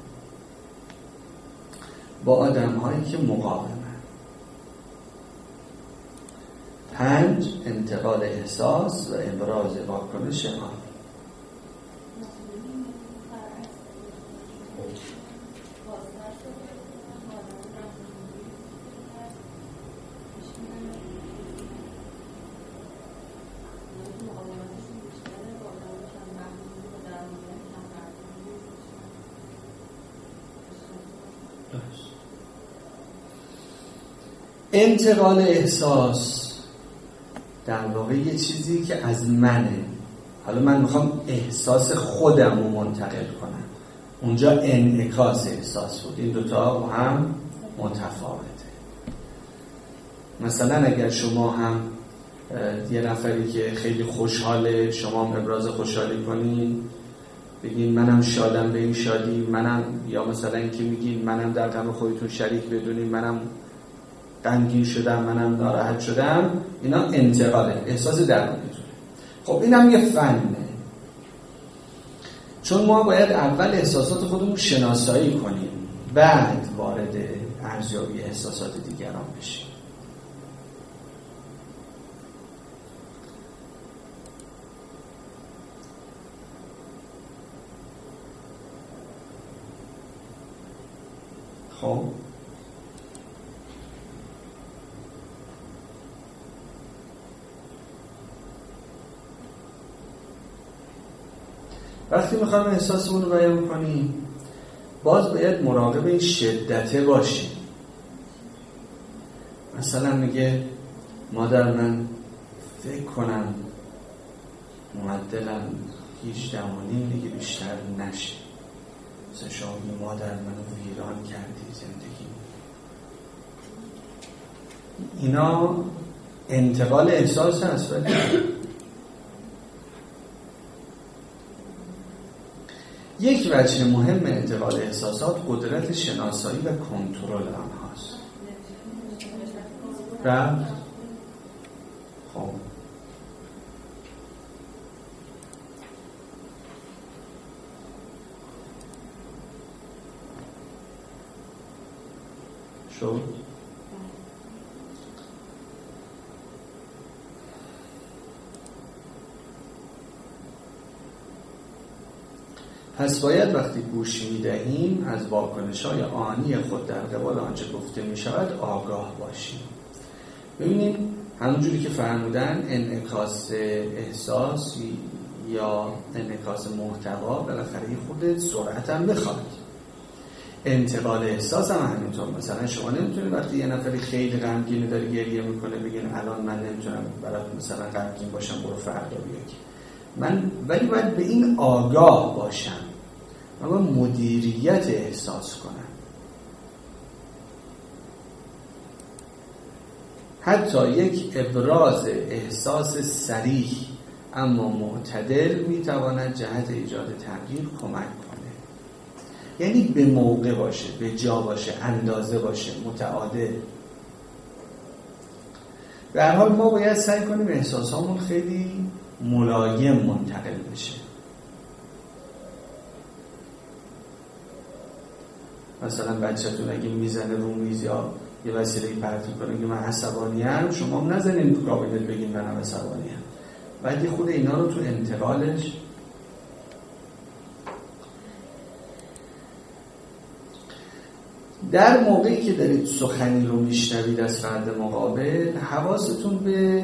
با آدم‌هایی که مقاومن. 5. انتقال احساس و ابراز واکنش آن. انتقال احساس در واقع یه چیزی که از منه. حالا من میخوام احساس خودم رو منتقل کنم، اونجا انعکاس احساس بود. این دوتا با هم متفاوته. مثلا اگر شما هم یه نفری که خیلی خوشحاله، شما هم ابراز خوشحالی کنین، بگین منم شادم به این شادی، منم، یا مثلا اینکه میگین منم در غم خودتون شریک بدونین، منم غمگین شدم، منم ناراحت شدم، اینا انتقاله، احساس درونیتونه. خب اینم یه فنه، چون ما باید اول احساسات خودمون شناسایی کنیم، بعد وارد ارزیابی احساسات دیگران بشیم. خب وقتی میخوایم احساسمون رو بیان کنیم، باز باید مراقب این شدته باشیم. مثلا میگه مادر من فکر کنم معدلم 18.5 دیگه بیشتر نشه. مثلا شما میگه مادر منو ویران کردی زندگی. اینا انتقال احساس هست. ولی یک وجه مهم انتقال احساسات قدرت شناسایی و کنترل آنهاست. رفت؟ خب شد؟ پس باید وقتی گوش می‌دهیم از واکنش‌های آنی خود در قبال آنچه گفته می‌شود آگاه باشیم. ببینید همونجوری که فرمودن انعکاس احساس یا انعکاس محتوا بالاخره خود سرعت هم بخواد. انتقال احساس هم همینطور. مثلا شما نمیتونید وقتی یه نفری خیلی غمگینه داره گریه میکنه بگین الان من نمیتونم برات مثلا غمگین باشم، برو فردا بیا. ولی باید به این آگاه باشم، من باید مدیریت احساس کنم. حتی یک ابراز احساس صریح اما معتدل میتواند جهت ایجاد تغییر کمک کنه. یعنی به موقع باشه، به جا باشه، اندازه باشه، متعادل. به هر حال ما باید سعی کنیم احساسامون خیلی ملایم منتقل بشه. مثلا بچه‌تون اگه میزنه رو میز یا یه وسیله‌ای پرت می‌کنه که من عصبانی‌ام، شما هم نزنین تو کابینت بگین منم عصبانی‌ام. بعد خود اینا رو تو انتقالش در موقعی که دارید سخنی رو میشنوید از فرد مقابل، حواستون به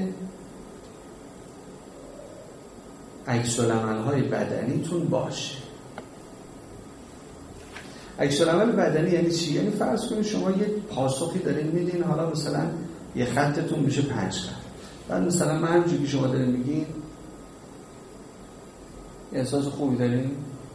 عکس‌العمل‌های بدنیتون باشه. عکس‌العمل بدنی یعنی چی؟ یعنی فرض کنید شما یه پاسخی دارین میدین، حالا مثلا یه خطتون میشه 5 خط، بعد مثلا من همونجوری که شما دارین میگین احساس خوبی دارین؟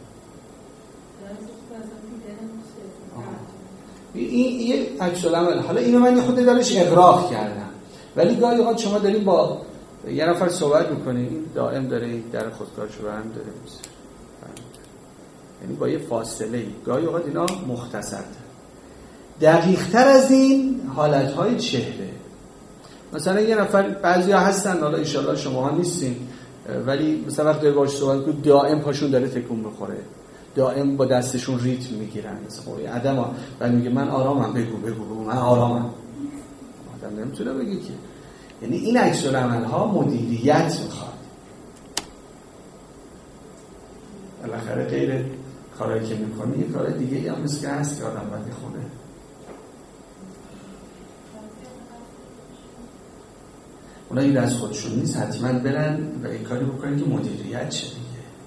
این یه عکس‌العمل. حالا اینو من یه خود درش اغراق کردم، ولی گاهی اوقات شما دارین با یه نفر صحبت میکنین، این دائم داره در خودکارشو برم داره میشه، یعنی با یه فاصله. گاهی اوقات اینا مختصر دقیق‌تر از این حالتهای چهره. مثلا یه نفر، بعضیا هستن، حالا ان شاءالله شماها نیستین، ولی مثلا وقتی باهاش صحبت کنید دائم پاشون داره تکون میخوره، دائم با دستشون ریتم میگیرن، مثلا آدم‌ها بعد میگه من آرامم، بگو من آرامم. آدم نمیتونه بگه که. یعنی این عکس‌العمل‌ها مدیریت میخواد. بالاخره غیر کارایی که میکنی یه کار دیگه هم مثل هست که آدم باید بخونه. اونا این از خودشون نیست، حتما برن و این کاری بکنن که مدیریت شه دیگه.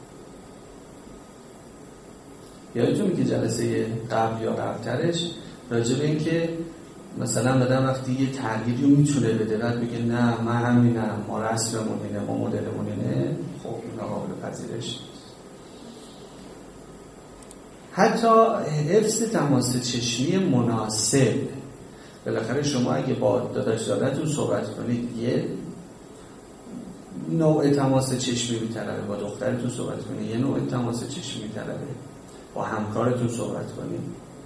یادتونه که جلسه قبل یا قبلترش راجع به این که مثلا آدم وقتی یه تغییری رو میتونه بده بعد بگه نه من همینم، ما رسممون اینه، ما مدلمون اینه، خب این قابل پذیرش. حتی حفظ تماس چشمی مناسب، بالاخره شما اگه با داداش دادتون صحبت کنید یه نوع تماس چشمی میطلبه، با دخترتون صحبت کنید یه نوع تماس چشمی میطلبه، با همکارتون صحبت کنید.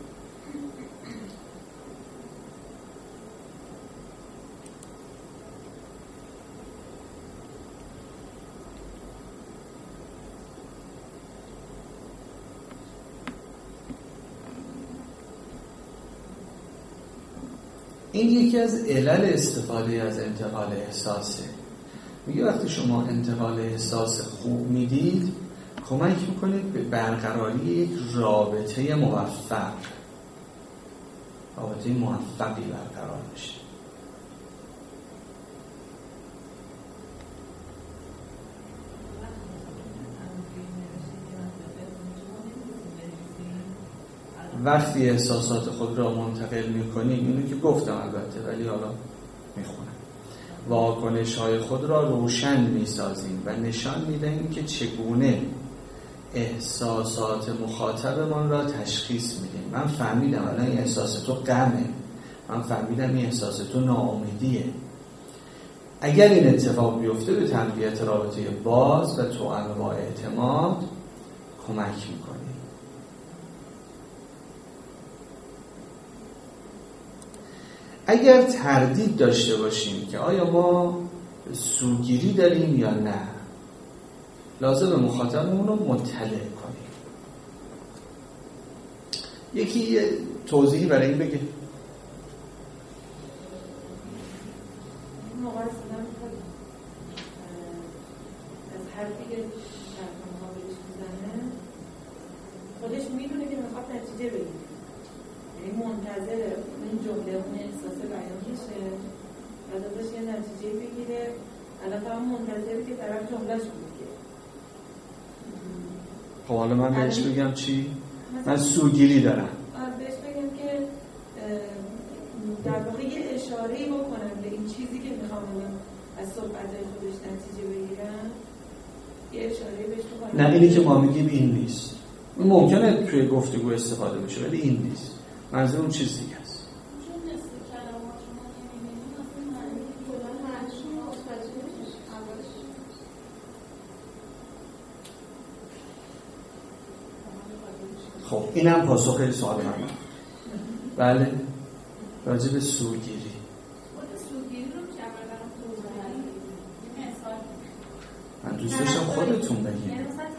این یکی از علل استفاده از انتقال احساسه. میگه وقتی شما انتقال احساس خوب میدید کمک میکنید به برقراری یک رابطه موفق، رابطه موفقی برقرار بشه. وقتی احساسات خود را منتقل میکنیم، اینو که گفتم البته ولی حالا میخونم، واکنش‌های خود را روشن میسازیم و نشان میدهیم که چگونه احساسات مخاطبمان را تشخیص میدیم. من فهمیدم الان این احساس تو غمه، من فهمیدم این احساس تو ناامیدیه. اگر این اتفاق بیفته به تقویت رابطه باز و توأم با اعتماد کمک میکنه. اگر تردید داشته باشیم که آیا ما سوگیری داریم یا نه، لازم مخاطبمون رو مطلع کنیم. یکی یه توضیحی برای این بگه. از حرفی که شرطنامه ها بهش میزنه خودش میدونه که میخواد نتیجه بگیره، یعنی منتظر این جمله اون احساس بیان میشه و ازش یه نتیجه بگیره. الان فقط منتظری که طرف جملهش بگه. خب حالا من بهش بگم چی؟ من سوگیری دارم. بهش بگم که در واقع یه اشاره‌ای بکنم به این چیزی که میخوام از صحبت‌های خودش نتیجه بگیرم، یه اشاره‌ای بهش بکنم. نه اینی که ما میگیم این نیست. ممکنه توی گفتگو استفاده بشه ولی این نیست. منظور اون چیز دیگه است. خب اینم پاسخ سوال من. بله راجع به سوگیری. من دوست داشتم خودتون بگید.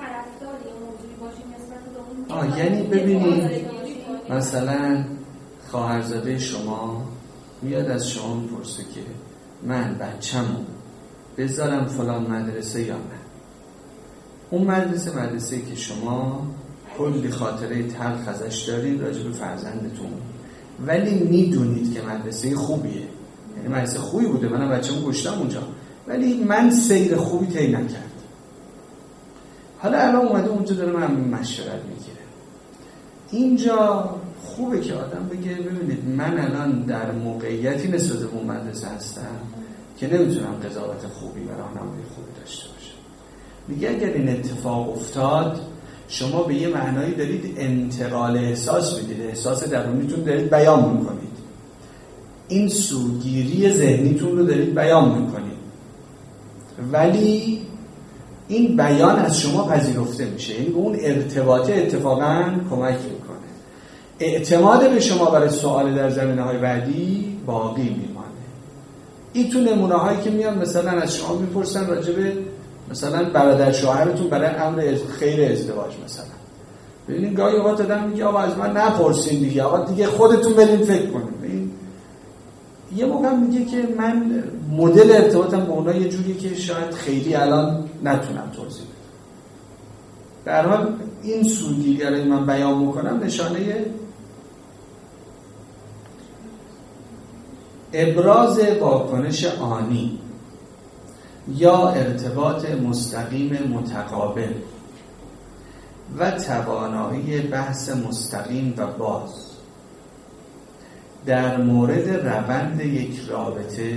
یعنی ببینید مثلا خواهرزاده شما میاد از شما میپرسه که من بچه‌مو بذارم فلان مدرسه یا نه. اون مدرسه‌ای که شما کلی خاطره تلخ ازش دارید راجع به فرزندتون، ولی میدونید که مدرسه خوبیه، یعنی مدرسه خوبی بوده، منم بچه‌مو گذاشتم اونجا، ولی من سیر خوبی طی نکرد. حالا الان اومده اونجا داره من مشورت میگیره. اینجا خوبه که آدم بگه ببینید من الان در موقعیتی نسبت به اون مدرسه هستم که نمیتونم قضاوت خوبی و راهنمایی خوبی داشته باشم. میگه اگر این اتفاق افتاد شما به یه معنایی دارید انتقال احساس میدید، احساس درونیتون دارید بیان میکنید، این سوگیری ذهنیتون رو دارید بیان میکنید، ولی این بیان از شما پذیرفته میشه، یعنی به اون ارتباطه اتفاقا کمک میکنه. اعتماد به شما برای سوال در زمینه‌های بعدی باقی میمانه. این تو نمونه هایی که میان مثلا از شما میپرسن راجع به مثلا برادر شوهرتون برای امر خیر ازدواج مثلا، ببینید گاهی اوقات آدم میگه آقا از من نپرسین دیگه، آقا دیگه خودتون برید فکر کنید. یه موقع میگه که من مدل ارتباطم با اونا یه جوریه که شاید خیلی الان نتونم توضیح بدم. در حال این سوگیری رو من بیان میکنم نشانه ابراز واکنش آنی یا ارتباط مستقیم متقابل و توانایی بحث مستقیم و باز در مورد روند یک رابطه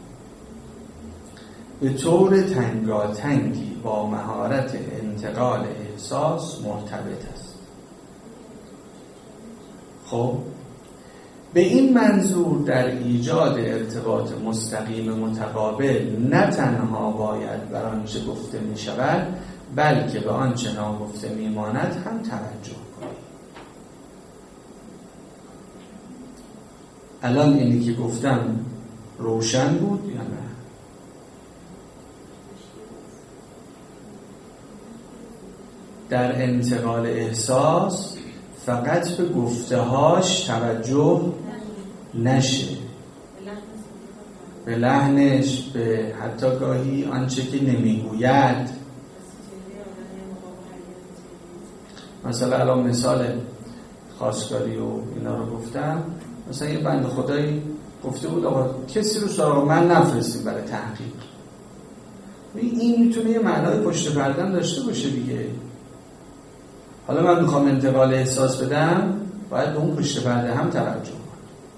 به طور تنگاتنگی با مهارت انتقال احساس مرتبط است. خب به این منظور در ایجاد ارتباط مستقیم متقابل نه تنها باید بر آنچه گفته می شود بلکه به آنچه ناگفته می ماند هم توجه کنید. الان اینی که گفتم روشن بود یا نه؟ در انتقال احساس فقط به گفته‌هاش توجه نشه، به لحنش، به حتی گاهی آنچه که نمیگوید. مثلا الان مثال خواستگاری و اینا رو گفتم، مثلا یه بنده خدایی گفته بود آقا کسی رو سراغ من نفرستیم برای تحقیق. این میتونه یه معنای پشت پرده داشته باشه دیگه. حالا من میخوام انتقال احساس بدم، باید به اون پشت پرده هم توجه کنم.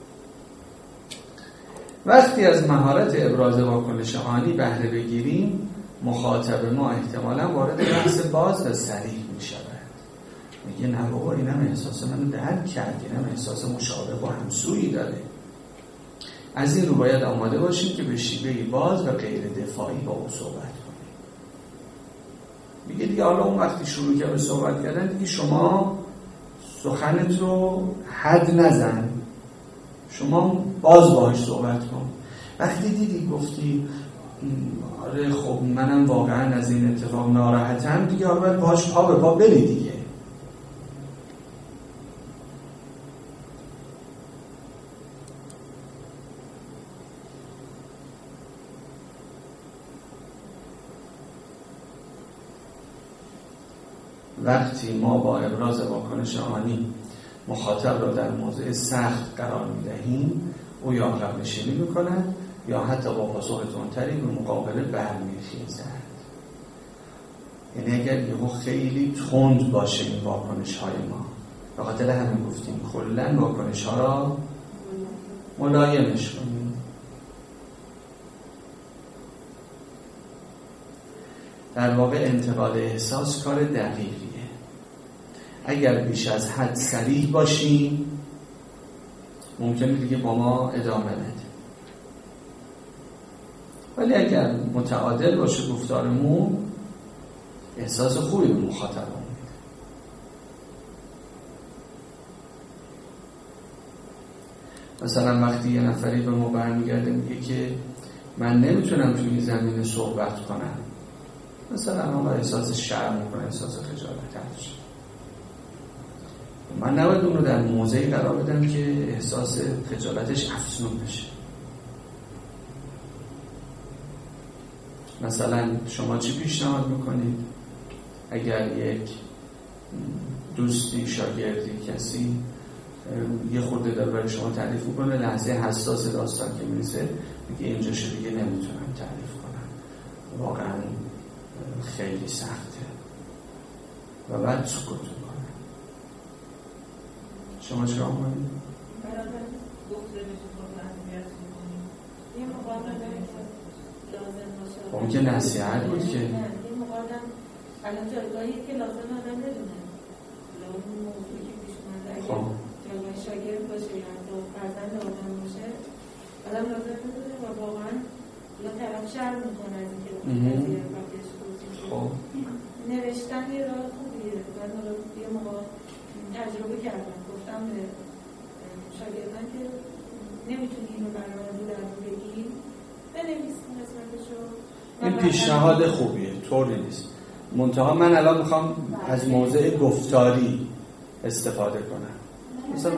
وقتی از مهارت ابراز واکنش آنی بهره بگیریم، مخاطب ما احتمالاً وارد بحث باز و صریح میشود. میگه نه بابا اینم احساس منو درک کرد، اینم احساس مشابه با همسویی داره. از این رو باید آماده باشیم که به شیوهی باز و غیر دفاعی با او صحبت کنیم. میگه دیگه حالا اون وقتی شروع کرد به صحبت کردن دیگه شما سخنت رو حد نزن، شما باز باهاش صحبت کن. وقتی دیدی گفتی آره خب منم واقعا از این اتفاق ناراحتم، دیگه حالا باید باهاش پا به پا بری دیگه. وقتی ما با ابراز واکنش آنی مخاطب را در موضع سخت قرار می‌دهیم، او یا عقب نشینی می‌کند یا حتی با پاسخ تندتری به مقابله برمی‌خیزد. یعنی اگر یهو خیلی تند باشه این واکنش‌های ما، به خاطر همین گفتیم کلاً واکنش‌ها را ملایمش کنیم. در واقع انتقال احساس کار دقیقیه. اگر بیش از حد صریح باشیم ممکنه دیگه با ما ادامه بده، ولی اگر متعادل باشه گفتارمون احساس خوبی به مخاطبمون میده. مثلا وقتی یه نفری به ما برمیگرده میگه که من نمیتونم توی این زمینه صحبت کنم، مثلا آقا احساس شرم میکنه، احساس خجالت هست، من نباید اون رو در موضعی قرار بدم که احساس خجالتش افزون بشه. مثلا شما چی پیشنهاد میکنید اگر یک دوستی، شاگردی، کسی یه خورده داره برای شما تعریف میکنه، لحظه حساس داستان که میرسه میگه اینجا شو دیگه نمیتونم تعریف کنم، واقعا خیلی سخته، و بعد سکوت میکنه. شما چرا کنید؟ برادر گفته بشه خود اهمیت میکنیم یه مقادم لازم باشه اون که نصیحت بود که یه مقادم الان جایگاهی که لازم آدم بدونه اون موضوعی که پیش اومده اگه جایگاه شاگرد باشه یا تو فرزند آدم باشه آدم لازم بدونه و واقعا یا طرف شرم میکنه از اینکه قضیه بقیهش توضیح نوشتن یه راه خوبیه. من یه موقع تجربه کردم گفتم به شاگردان که نمیتونی اینو برنامه رو در رو بگی بنویس قسمتشو. این پیشنهاد خوبیه، طوری نیست. منتها من الان میخوام از موضع گفتاری استفاده کنم. مثلا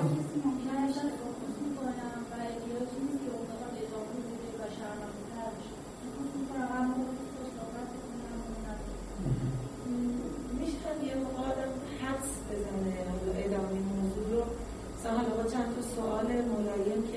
سوال ملایم که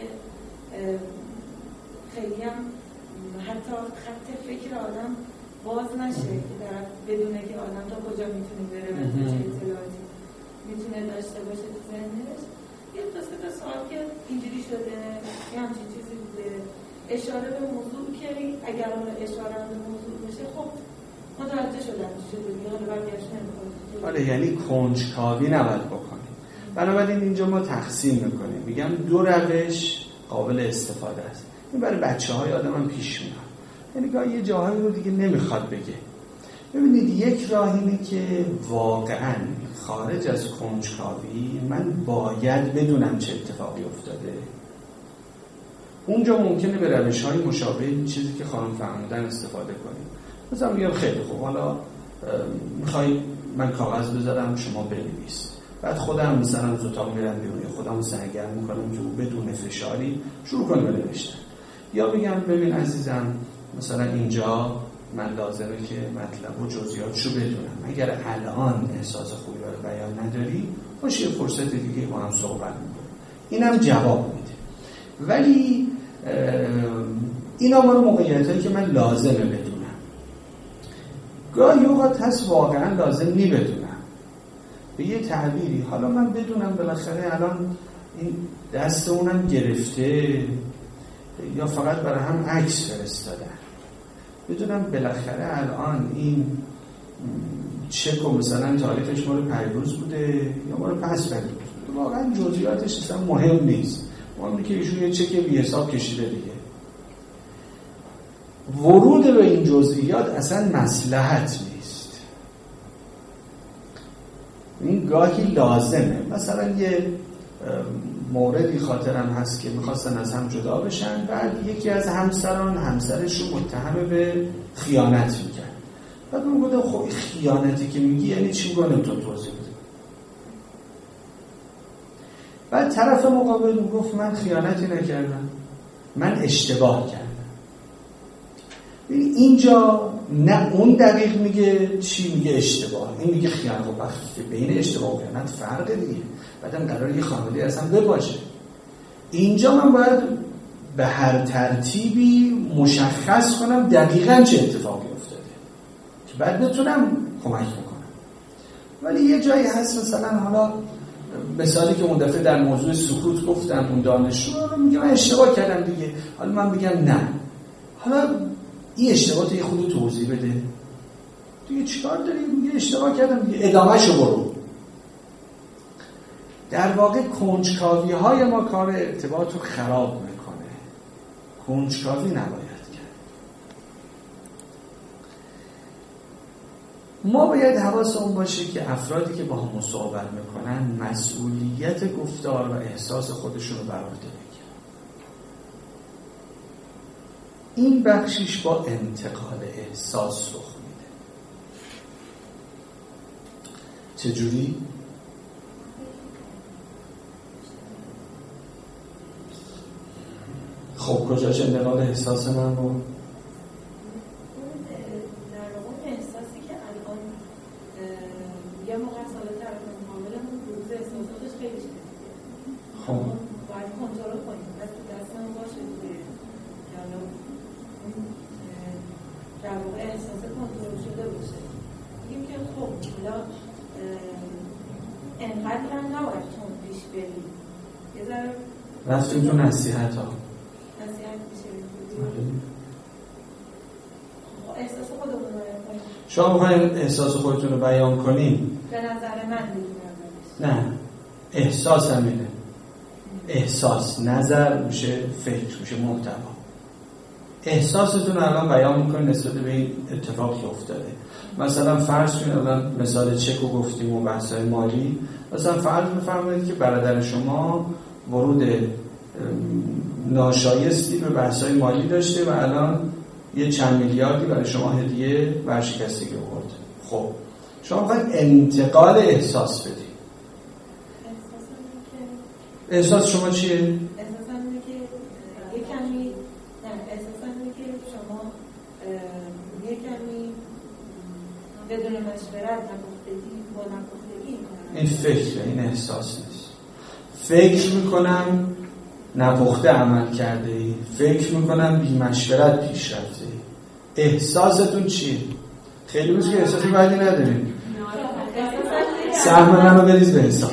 خیلی هم حتی خط فکر آدم باز نشه که در بدونه که آدم تا کجا میتونه بره و چه اطلاعاتی میتونه داشته باشه تو ذهنش. یه تا سوال که اینجوری شده یه همچین چیزی بوده اشاره به موضوع که اگر اون اشاره به موضوع بشه خب متوجه شدم شده دیگه حالا برگشت نمی‌کنه. آره یعنی کنجکاوی نباید بکنیم. بنابراین اینجا ما تقسیم میکنیم. میگم دو روش قابل استفاده است. این برای بچه‌های آدم هم پیش میاد. یعنی گاهی یه جاهایی رو دیگه نمیخواد بگه. ببینید یک راه اینه که واقعاً خارج از کنجکاوی من باید بدونم چه اتفاقی افتاده. اونجا ممکنه به روش‌های مشابه چیزی که خانم فرمودن استفاده کنیم. مثلا میگم خیلی خوب حالا میخوای من کاغذ بذارم شما بنویس. بعد خودم مثلا از اتاق میرم بیرون یا خودم سرگرم میکنم که بدون فشاری شروع کنم به نوشتن. یا بگم ببین عزیزم مثلا اینجا من لازمه که مطلب و جزئیاتشو بدونم. اگر الان احساس خوبی برای بیان نداری باشه یه فرصت دیگه با هم صحبت میکنیم. اینم جواب میده. ولی اینا مال موقعیتایی که من لازمه بدونم. گاهی اوقات هست واقعا لازم نی بدونم. به یه تعبیری حالا من بدونم بالاخره الان این دست اونم گرفته یا فقط برای هم عکس فرستادن، بدونم بالاخره الان این چک و مثلا تاریخش مال پیروز بوده یا مال پس پیروز بوده، واقعا جزئیاتش اصلا مهم نیست. مهمه که ایشون یه چک بی حساب کشیده دیگه. ورود به این جزئیات اصلا مصلحت نیست. این گاهی لازمه. مثلا یه موردی خاطرم هست که میخواستن از هم جدا بشن، بعد یکی از همسرش رو متهم به خیانت میکرد. بعد من گفتم خب این خیانتی که میگی یعنی چی؟ گفتم تو توضیح بده. بعد طرف مقابل میگفت من خیانتی نکردم، من اشتباه کردم. اینجا نه اون دقیق میگه چی میگه اشتباه، این میگه خیانت. خب وقتی بین اشتباه و خیانت فرق دیگه. بعدم قراره یه خانواده اصلا بباشه. اینجا من باید به هر ترتیبی مشخص کنم دقیقاً چه اتفاقی افتاده که بعد بتونم کمک بکنم. ولی یه جایی هست مثلا حالا مثالی که اون دفعه در موضوع سکوت گفتم، اون دانشجو رو میگه من اشتباه کردم دیگه. حالا من میگم نه، حالا این اشتباهات یه خود توضیح بده دیگه. چیکار داری؟ میگه اشتباه کردم دیگه، ادامه‌شو برو. در واقع کنجکاوی های ما کار ارتباط رو خراب میکنه. کنجکاوی نباید کرد. ما باید حواسمون باشه که افرادی که با هم مصاحبت میکنن مسئولیت گفتار و احساس خودشون رو بر عهده بگیرن. این بخشش با انتقال احساس رخ میده. چجوری؟ خب کجاش انتقال احساس من رو؟ در واقع احساسی که الان یه موقع سال طرف مقابلمون روز احساساتش خیلی شدیده. خب باید کنترل کنیم. بس تو دستمون باشه دیگه. حالا در واقع احساس کنترل شده باشه. بگیم که خب حالا انقدر هم نباید تون پیش بریم. رفتیم تو نصیحت ها. احساس خودمون رو بیان کنیم. شما میخواین احساس خودتون رو بیان کنیم؟ به نظر من نه، احساس هم اینه. احساس، نظر میشه فکر، میشه محتوا. احساستون رو الان بیان میکنید نسبت به این اتفاقی که افتاده. مثلا فرض کنید الان مثال چک رو گفتیم و بحث‌های مالی، مثلا فرض بفرمایید که برادر شما ورود ناشایستی به بحث‌های مالی داشته و الان یه چند میلیاردی برای شما هدیه ورشکستگی آورد. خب شما باید انتقال احساس بدید. احساس شما چیه؟ احساس اینه که یه کمی احساس اینه که شما یه کمی بدون مشورت نپختگی این فکره، این احساس نیست. فکر میکنم نپخته عمل کرده ای، فکر میکنم بی مشورت پیش رفته ای. احساستون چیه؟ خیلی بسید که احساسی بعدی نداریم. سهم منو بریز به حساب.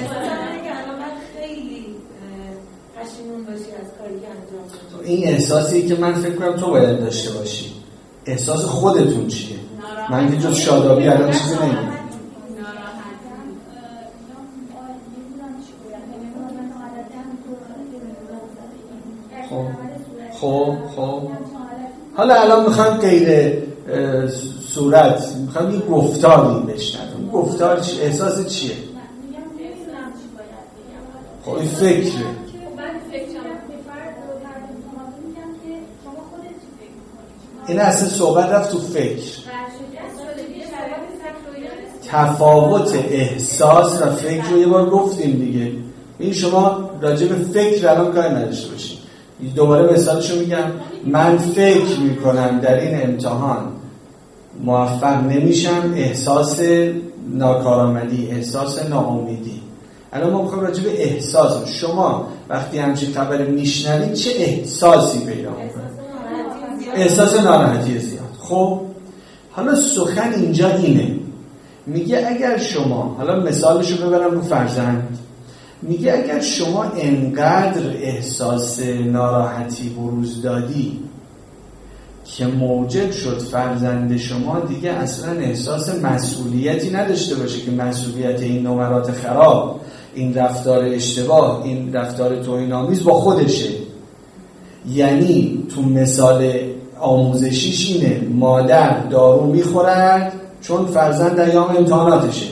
این احساسی که من فکر کنم تو باید داشته باشی. احساس خودتون چیه؟ من که جز شادابی الان چیزی نمیدونم. خب حالا الان میخوام غیر صورت میخوام یه گفتاری بشنوم. گفتار چیه؟ احساس چیه؟ خب این فکره. این اصلا صحبت رفت تو فکر. تفاوت احساس و فکر رو یه بار گفتیم دیگه. این شما راجع به فکر الان کاری نداشته باشید. دوباره مثالشو میگم. من فکر میکنم در این امتحان موفق نمیشم، احساس ناکارآمدی، احساس ناامیدی. الان ما میخوایم راجع به احساس. شما وقتی همچین خبری میشنوید چه احساسی پیدا میکنید؟ احساس ناراحتی زیاد. خب حالا سخن اینجا اینه، میگه اگر شما، حالا مثالشو ببرم رو فرزند، میگه اگر شما انقدر احساس ناراحتی بروز دادی که موجب شد فرزند شما دیگه اصلا احساس مسئولیتی نداشته باشه که مسئولیت این نمرات خراب، این رفتار اشتباه، این رفتار توهین‌آمیز با خودشه. یعنی تو مثال آموزشیش اینه، مادر دارو میخورد چون فرزند ایام امتحاناتشه،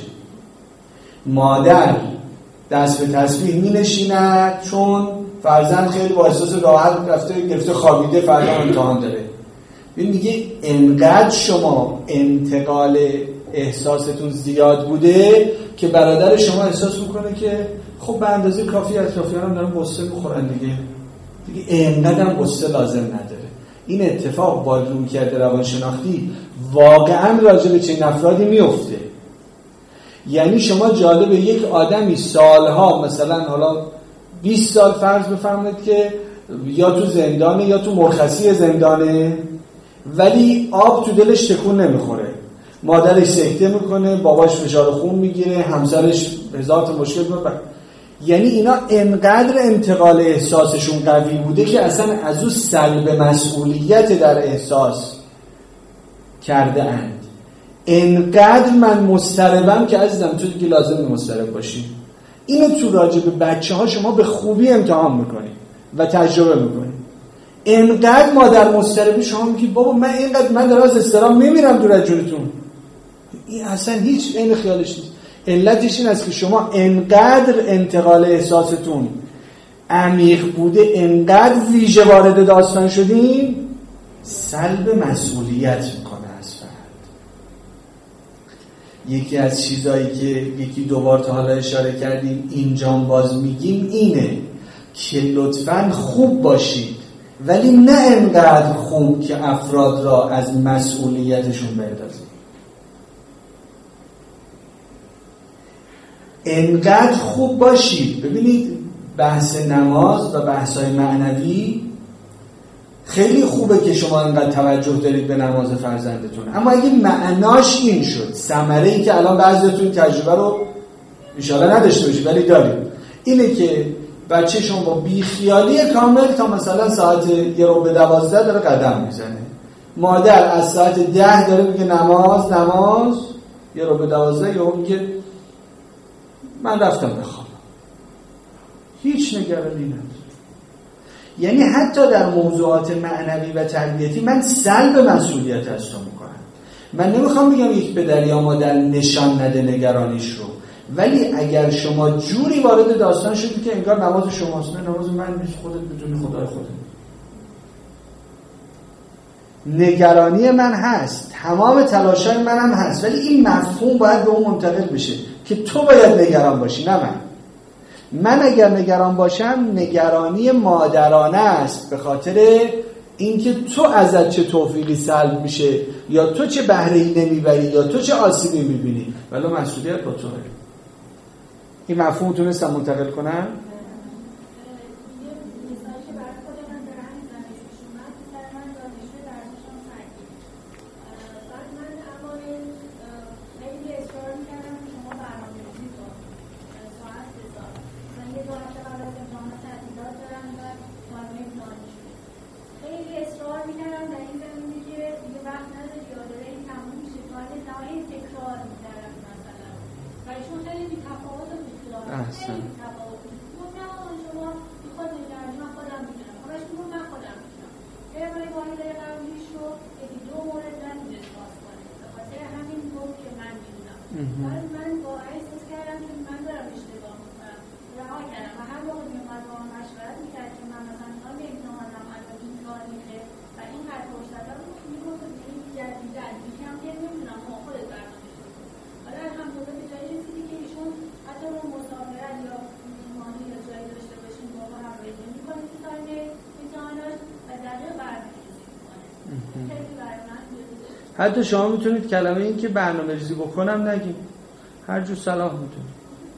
مادر دست به تسبیح می نشیند چون فرزند خیلی با احساس راحت رفته گرفته خوابیده فردا امتحان داره. میگه انقدر شما انتقال احساستون زیاد بوده که برادر شما احساس میکنه که خب به اندازه کافی اطرافیانم دارن قصه میخورن دیگه انقدر هم قصه لازم نداره. این اتفاق با رویکرد روانشناختی واقعا راجع به چنین افرادی میفته. یعنی شما جالب یک آدمی سالها، مثلا حالا 20 سال فرض بفرمایید که یا تو زندانه یا تو مرخصی زندانه، ولی آب تو دلش تکون نمیخوره، مادرش سکته میکنه، باباش فشار خون میگیره، همسرش هزار تا مشکل داره. یعنی اینا انقدر انتقال احساسشون قوی بوده که اصلا از او سلب مسئولیت در احساس کرده اند. انقدر من مضطربم که عزیزم تو دیگه لازم مضطرب باشی. اینو تو راجع به بچه ها شما به خوبی امتحان میکنید و تجربه میکنید. انقدر مادر مضطربی شما میگید بابا من دارم از اضطراب میمیرم دور از جونتون. این اصلا هیچ عین خیالش نیست. علتش این است که شما انقدر انتقال احساستون عمیق بوده، انقدر ویژه وارد داستان شدین، سلب مسئولیت میکنه از فرد. یکی از چیزایی که یکی دوبار تا حالا اشاره کردیم اینجام باز میگیم اینه که لطفاً خوب باشید، ولی نه انقدر خوب که افراد را از مسئولیتشون بردازید. انقدر خوب باشید. ببینید بحث نماز و بحث‌های معنوی خیلی خوبه که شما انقدر توجه دارید به نماز فرزندتون، اما اگه معناش این شد، ثمره‌ای که الان بعضیتون تجربه رو ان شاءالله نداشته باشید ولی دارید، اینه که بچه شما با بیخیالی کامل تا مثلا ساعت 11:40 داره قدم میزنه، مادر از ساعت 10 داره میگه نماز 11:40 یا میگه من رفتم بخوابم، هیچ نگرانی نداره. یعنی حتی در موضوعات معنوی و تربیتی من سلب مسئولیت از تو میکنم. من نمیخوام بگم یک پدر یا مادر نشان نده نگرانیش رو، ولی اگر شما جوری وارد داستان شدی که انگار نماز شماست، نه نماز من نیست، خودت بدونی خدای خودت. نگرانی من هست، تمام تلاشای من هم هست، ولی این مفهوم باید به اون منتقل بشه که تو باید نگران باشی، نه من اگر نگران باشم نگرانی مادرانه است، به خاطر اینکه تو ازت چه توفیقی سلب میشه یا تو چه بهره‌ای نمیبری یا تو چه آسیبی میبینی، ولی مسئولیت با توه. این مفهوم تونستم منتقل کنم؟ حتی شما میتونید کلمه این که برنامه‌ریزی بکنم نگید، هر جو صلاح میتونید.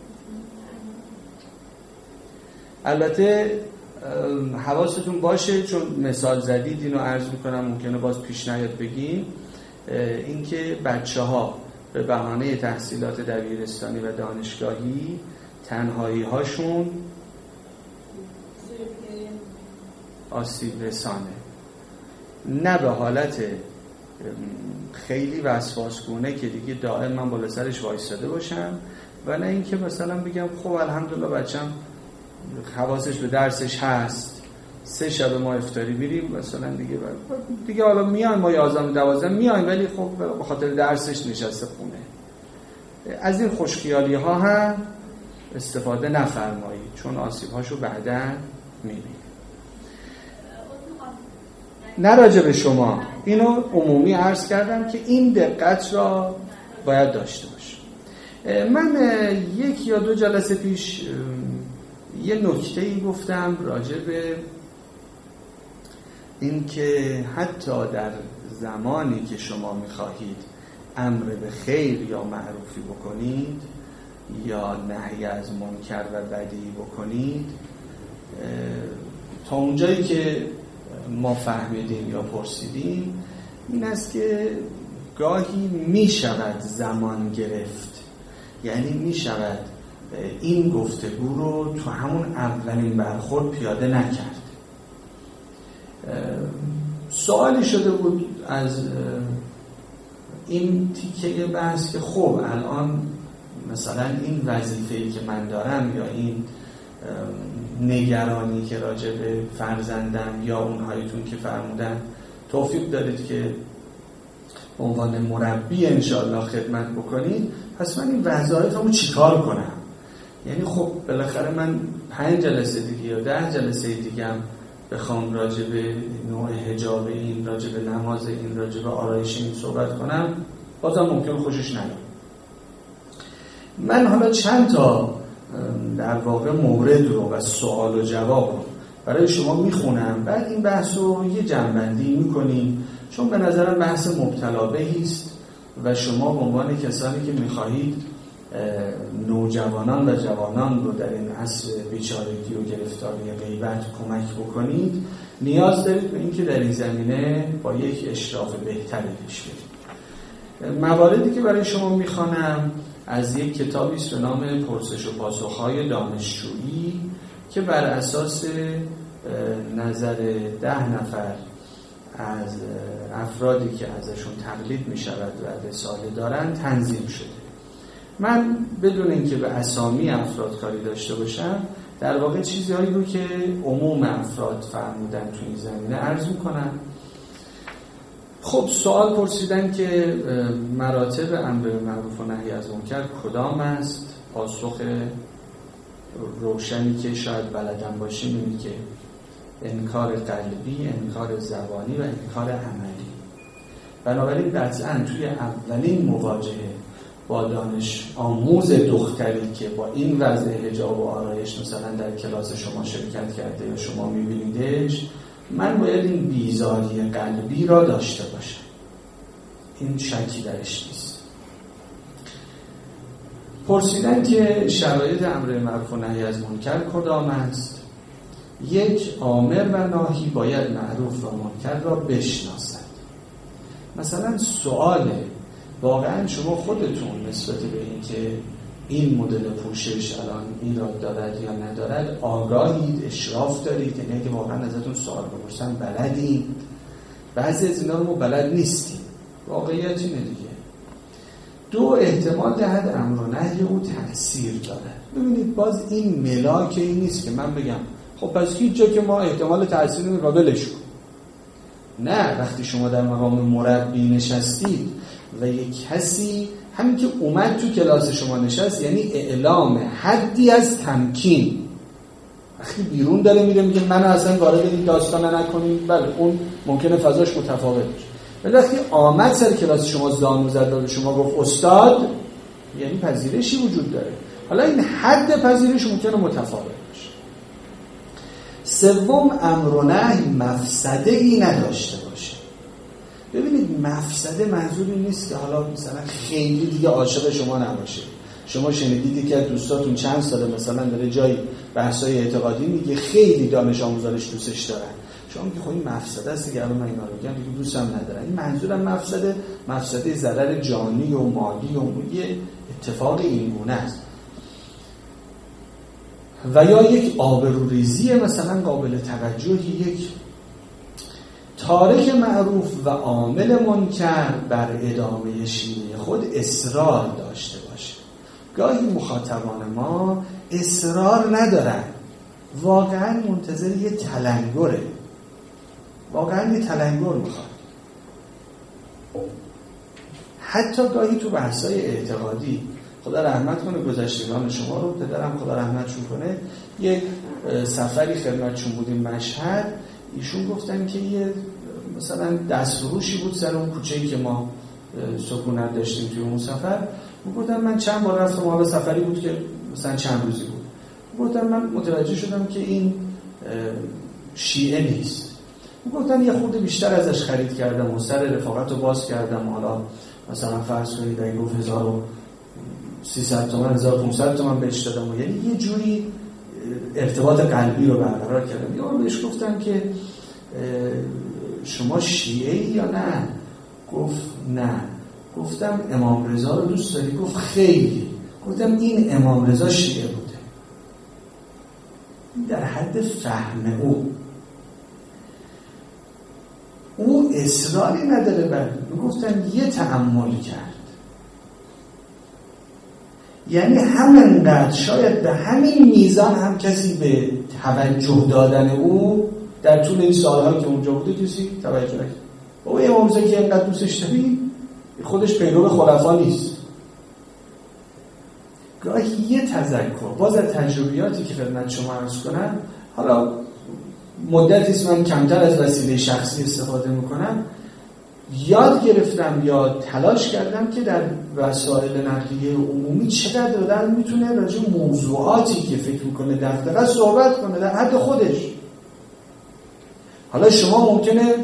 البته حواستون باشه، چون مثال زدید اینو عرض میکنم ممکنه باز پیش نیاد بگیم، اینکه بچه‌ها به بهانه تحصیلات دبیرستانی و دانشگاهی تنهایی هاشون آسیب رسانه، نه به حالت خیلی وسواسگونه که دیگه دائم من بالا سرش وایساده باشم، و نه اینکه مثلا بگم خب الحمدلله بچم حواسش به درسش هست، 3 شب ما افطاری میریم مثلا دیگه حالا میایم ما 11-12 میایم، ولی خب به خاطر درسش نشسته خونه. از این خوشخیالی ها هم استفاده نفرمایید، چون آسیب هاشو بعداً میبینید. نه راجع به شما، اینو عمومی عرض کردم که این دقت را باید داشته باشه. من 1 یا 2 جلسه پیش یه نکته‌ای گفتم راجع به این که حتی در زمانی که شما می‌خواهید امر به خیر یا معروفی بکنید یا نهی از منکر و بدی بکنید، تا اونجایی که ما فهمیدیم یا پرسیدیم این است که گاهی می شود زمان گرفت، یعنی می شود این گفتگو رو تو همون اولین برخورد پیاده نکرد. سوالی شده بود از این تیکه بحث که خب الان مثلا این وظیفه‌ای که من دارم یا این نگرانی که راجع به فرزندم یا اونهایتون که فرمودن توفیق دارید که به عنوان مربی انشاءالله خدمت بکنید، پس من این وظایفمو چیکار کنم؟ یعنی خب بالاخره من 5 جلسه دیگه یا 10 جلسه دیگه هم بخوام راجع به نوع حجاب این، راجع به نماز این، راجع به آرایش این صحبت کنم، بازم ممکن خوشش نیاد. من حالا چند تا در واقع مورد رو و سوال و جواب رو برای شما میخونم، بعد این بحث رو یه جنبندی میکنیم، چون به نظرم بحث مبتلا بهی است و شما به عنوان کسانی که میخواهید نوجوانان و جوانان رو در این عصر بیچارگی و گرفتاری غیبت کمک بکنید، نیاز دارید به اینکه در این زمینه با یک اشراف بهتری پیش برید. مواردی که برای شما میخوانم از یک کتابی است به نام پرسش و پاسخ‌های دانشجویی که بر اساس نظر 10 نفر از افرادی که ازشون تقلید می شود و رساله دارن تنظیم شده. من بدون اینکه به اسامی افراد کاری داشته باشم در واقع چیزهایی رو که عموم افراد فرمودن تو این زمینه عرض میکنم. خب سوال پرسیدن که مراتب امر معروف و نهی از منکر کدام است؟ پاسخ روشنی که شاید بلدن باشیم اینه که انکار قلبی، انکار زبانی و انکار عملی. بنابراین قطعاً توی اولین مواجهه با دانش آموز دختری که با این وضع حجاب و آرایش مثلا در کلاس شما شرکت کرده یا شما میبینیدش، من باید این بیزاری قلبی را داشته باشم. این شکی درش نیست. پرسیدن که شرایط امر معروف و نهی از منکر کدام است؟ یک آمر و ناهی باید معروف و منکر را بشناسد. مثلا سواله واقعا شما خودتون نسبت به این که این مدل پوشش الان ایراد دارد یا ندارد آگاهید، اشراف دارید؟ یعنی که واقعا ازتون سوال بپرسن بلدید؟ بعضی از اینا رو ما بلد نیستیم. واقعیت اینه دیگه. 2 احتمال دهد امر و نهی او تأثیر دارد. ببینید باز این ملاک این نیست که من بگم خب پس هیچ جا که ما احتمال تأثیر رو ولش کن. نه، وقتی شما در مقام مربی نشستید و یک کسی همین که اومد تو کلاس شما نشست یعنی اعلام حدی از تمکین، وقتی بیرون داره میره میگه منو اصلا وارد این داستان نکنید، بله اون ممکنه فضاش متفاوت باشه، ولی وقتی آمد سر کلاس شما زانو زد و به شما گفت استاد، یعنی پذیرشی وجود داره. حالا این حد پذیرش ممکنه متفاوت باشه. 3 امر و نهی مفسده ای نداشته باشه. ببینید مفسده منظوری نیست که حالا مثلا خیلی دیگه عاشق شما نباشه. شما شنیدید که دوستاتون چند ساله مثلا داره جایی بحثای اعتقادی میگه خیلی دانش آموزانش دوستش دارن، شما میگه خب این مفسده است دیگه، الان من اینا رو میگم دیگه دوستم ندارن. این منظورم مفسده ضرر جانی و مالی و یه اتفاق این گونه است. و یا یک آبروریزی مثلا قابل توجهی، یک تارک معروف و عامل منکر بر ادامه شیوه خود اصرار داشته باشه. گاهی مخاطبان ما اصرار ندارن، واقعا منتظر یه تلنگره، واقعا یه تلنگر میخواد. حتی گاهی تو بحثای اعتقادی، خدا رحمت کنه گذشتگان شما رو، پدرم خدا رحمتشون کنه، یک سفری خدمتشون بودیم مشهد، ایشون گفتن که یه مثلا دستفروشی بود سر اون کوچه‌ای که ما سکونت داشتیم توی اون سفر. گفتن من چند بار رفتم، حالا سفری بود که مثلا چند روزی بود. گفتن من متوجه شدم که این شیعه نیست. گفتن یه خورده بیشتر ازش خرید کردم و سر رفاقت رو باز کردم، حالا مثلا فرض کنید اگه گفت 1300 تومن 1500 تومن بهش دادم و یعنی یه جوری ارتباط قلبی رو برقرار کردم. یا بهش گفتم که شما شیعه‌ای یا نه؟ گفت نه. گفتم امام رضا رو دوست داری؟ گفت خیلی. گفتم این امام رضا شیعه بوده. در حد فهم او اصراری نداره بر. گفتم یه تأمل کرد، یعنی همینقدر شاید به همین میزان هم کسی به توجه دادن او در طول این سال‌ها که اونجا بوده کسی توجه نکرد. بابا امام رضا که اینقدر دوستش داری خودش پیرو خلفا نیست. گاهی یه تذکر باز از تجربیاتی که خدمت شما عرض کنم، حالا مدتی است من کمتر از وسیله شخصی استفاده میکنم، یاد گرفتم یا تلاش کردم که در وسایل نقلیه عمومی چقدر آدم میتونه راجع به موضوعاتی که فکر میکنه دغدغه صحبت کنه در حد خودش. حالا شما ممکنه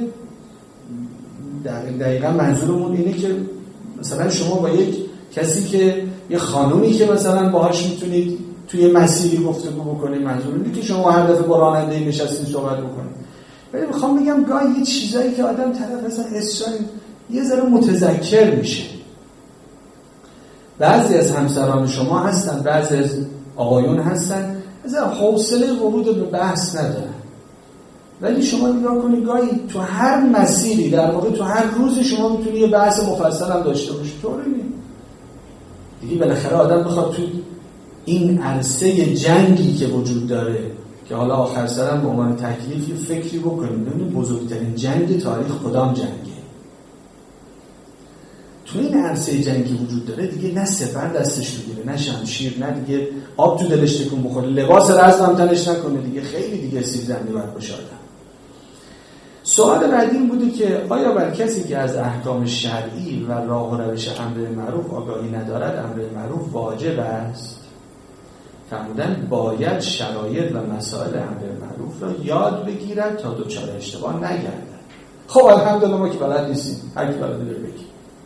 دقیقا منظورمون اینه که مثلا شما با یک کسی که یه خانومی که مثلا باهاش میتونید توی مسیری گفتگو بکنید، منظور اینه که شما هر دفعه با راننده نشستین صحبت بکنید. ولی میخوام بگم گاهی یه چیزایی که آدم طرف مثلا اصلا یه ذره متذکر میشه. بعضی از همسران شما هستن، بعضی از آقایون هستن مثلا حوصله ورود به بحث ندارن. ولی شما نگاه کنید گاهی تو هر مسیری در واقع تو هر روزی شما میتونی یه بحث مفصل هم داشته باشی. طوری نیست دیگه. بالاخره آدم بخواد تو این عرصه جنگی که وجود داره که حالا آخر سرم به عنوان تکلیفی فکری بکنیم ببینید بزرگترین جنگ تاریخ کدام جنگه. تو این عرصه جنگی وجود داره دیگه نه سپر دستش بگیره نه شمشیر نه دیگه آب تو دلش تکون بخوره لباس رزم هم تنش نکنه دیگه. خیلی دیگه سیب زمینی باید باشه آدم. سوال بعدی این بوده که آیا بر کسی که از احکام شرعی و راه و روش امر معروف آگاهی ندارد امر معروف واجب است؟ فرمودن باید شرایط و مسائل امر معروف را یاد بگیرد تا دچار اشتباه نگردد. خب الحمدلله ما که بلد نیستیم، هر کی بلده بره بگی.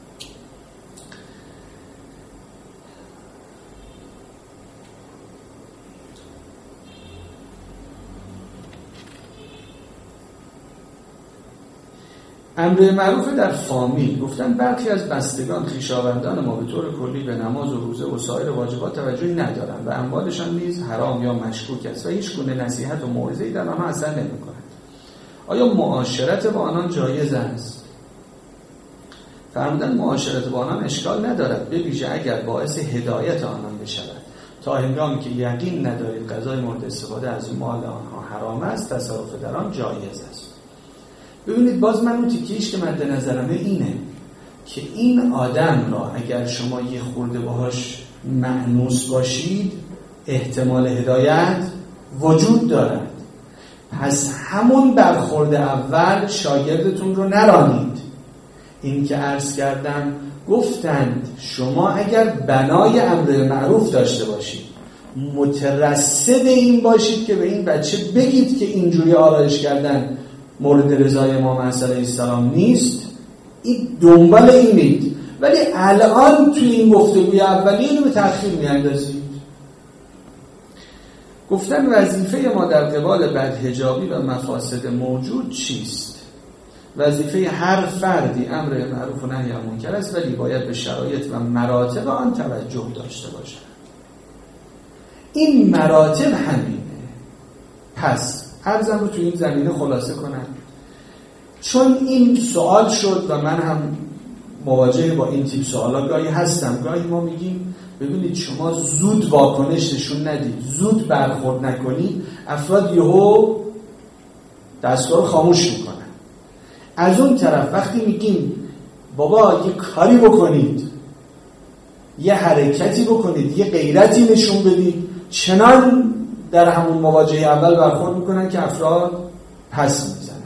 امر معروف در فامیل. گفتن برخی از بستگان خویشاوندان ما به طور کلی به نماز و روزه و سایر واجبات توجهی ندارند و اموالشان نیز حرام یا مشکوک است و هیچ گونه نصیحت و موعظه‌ای در آنها اثر نمی‌کند. آیا معاشرت با آنان جایز است؟ فرمودن معاشرت با آنان اشکال ندارد به ویژه اگر باعث هدایت آنان بشود. تا هنگامی که یقین ندارید غذای مورد استفاده از مال آنها حرام است تصرف در آن جایز است. ببینید باز من اون تیکیش که مد نظرمه اینه که این آدم را اگر شما یه خورده باهاش مأنوس باشید احتمال هدایت وجود دارد. پس همون برخورد اول شاگردتون رو نرانید. این که عرض کردم گفتند شما اگر بنای امر معروف داشته باشید مترصد این باشید که به این بچه بگید که اینجوری آرایش کردن مورد رضای امام حسن علیه السلام نیست، این دنبال اینید. ولی الان توی این گفتگوی اولیه اینو به تأخیر میاندازید. گفتن وظیفه ما در قبال بدحجابی و مفاسد موجود چیست؟ وظیفه هر فردی امر معروف و نهی عن منکر است ولی باید به شرایط و مراتب آن توجه داشته باشد. این مراتب همینه. پس عرضم رو توی این زمینه خلاصه کنم چون این سوال شد و من هم مواجه با این تیپ سوالا گاهی هستم. گاهی ما میگیم ببینید شما زود واکنش نشون ندید، زود برخورد نکنید، افراد یهو دستگاه رو خاموش میکنن. از اون طرف وقتی میگیم بابا یه کاری بکنید، یه حرکتی بکنید، یه غیرتی نشون بدید، چنان در همون مواجهه اول برخورد میکنن که افراد پس میزنن.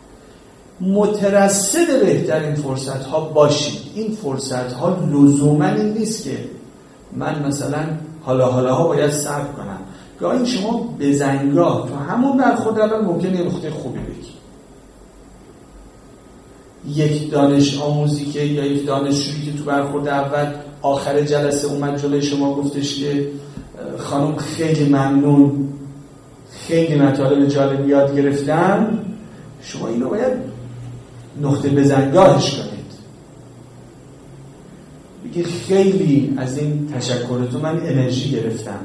مترصد بهترین فرصت ها باشید. این فرصت ها لزوما این نیست که من مثلا حالا باید صبر کنم. گاهی شما به زنگاه تو همون برخورد اول ممکنه یه نقطه خوبی بگی. یک دانش آموزی که یا یک دانشجویی که تو برخورد اول آخر جلسه اومد جلوی شما گفتش که خانم خیلی ممنون، خیلی مطالب جالب یاد گرفتم، شما اینو باید نقطه بزنگاهش کنید. بگید خیلی از این تشکرتون من انرژی گرفتم،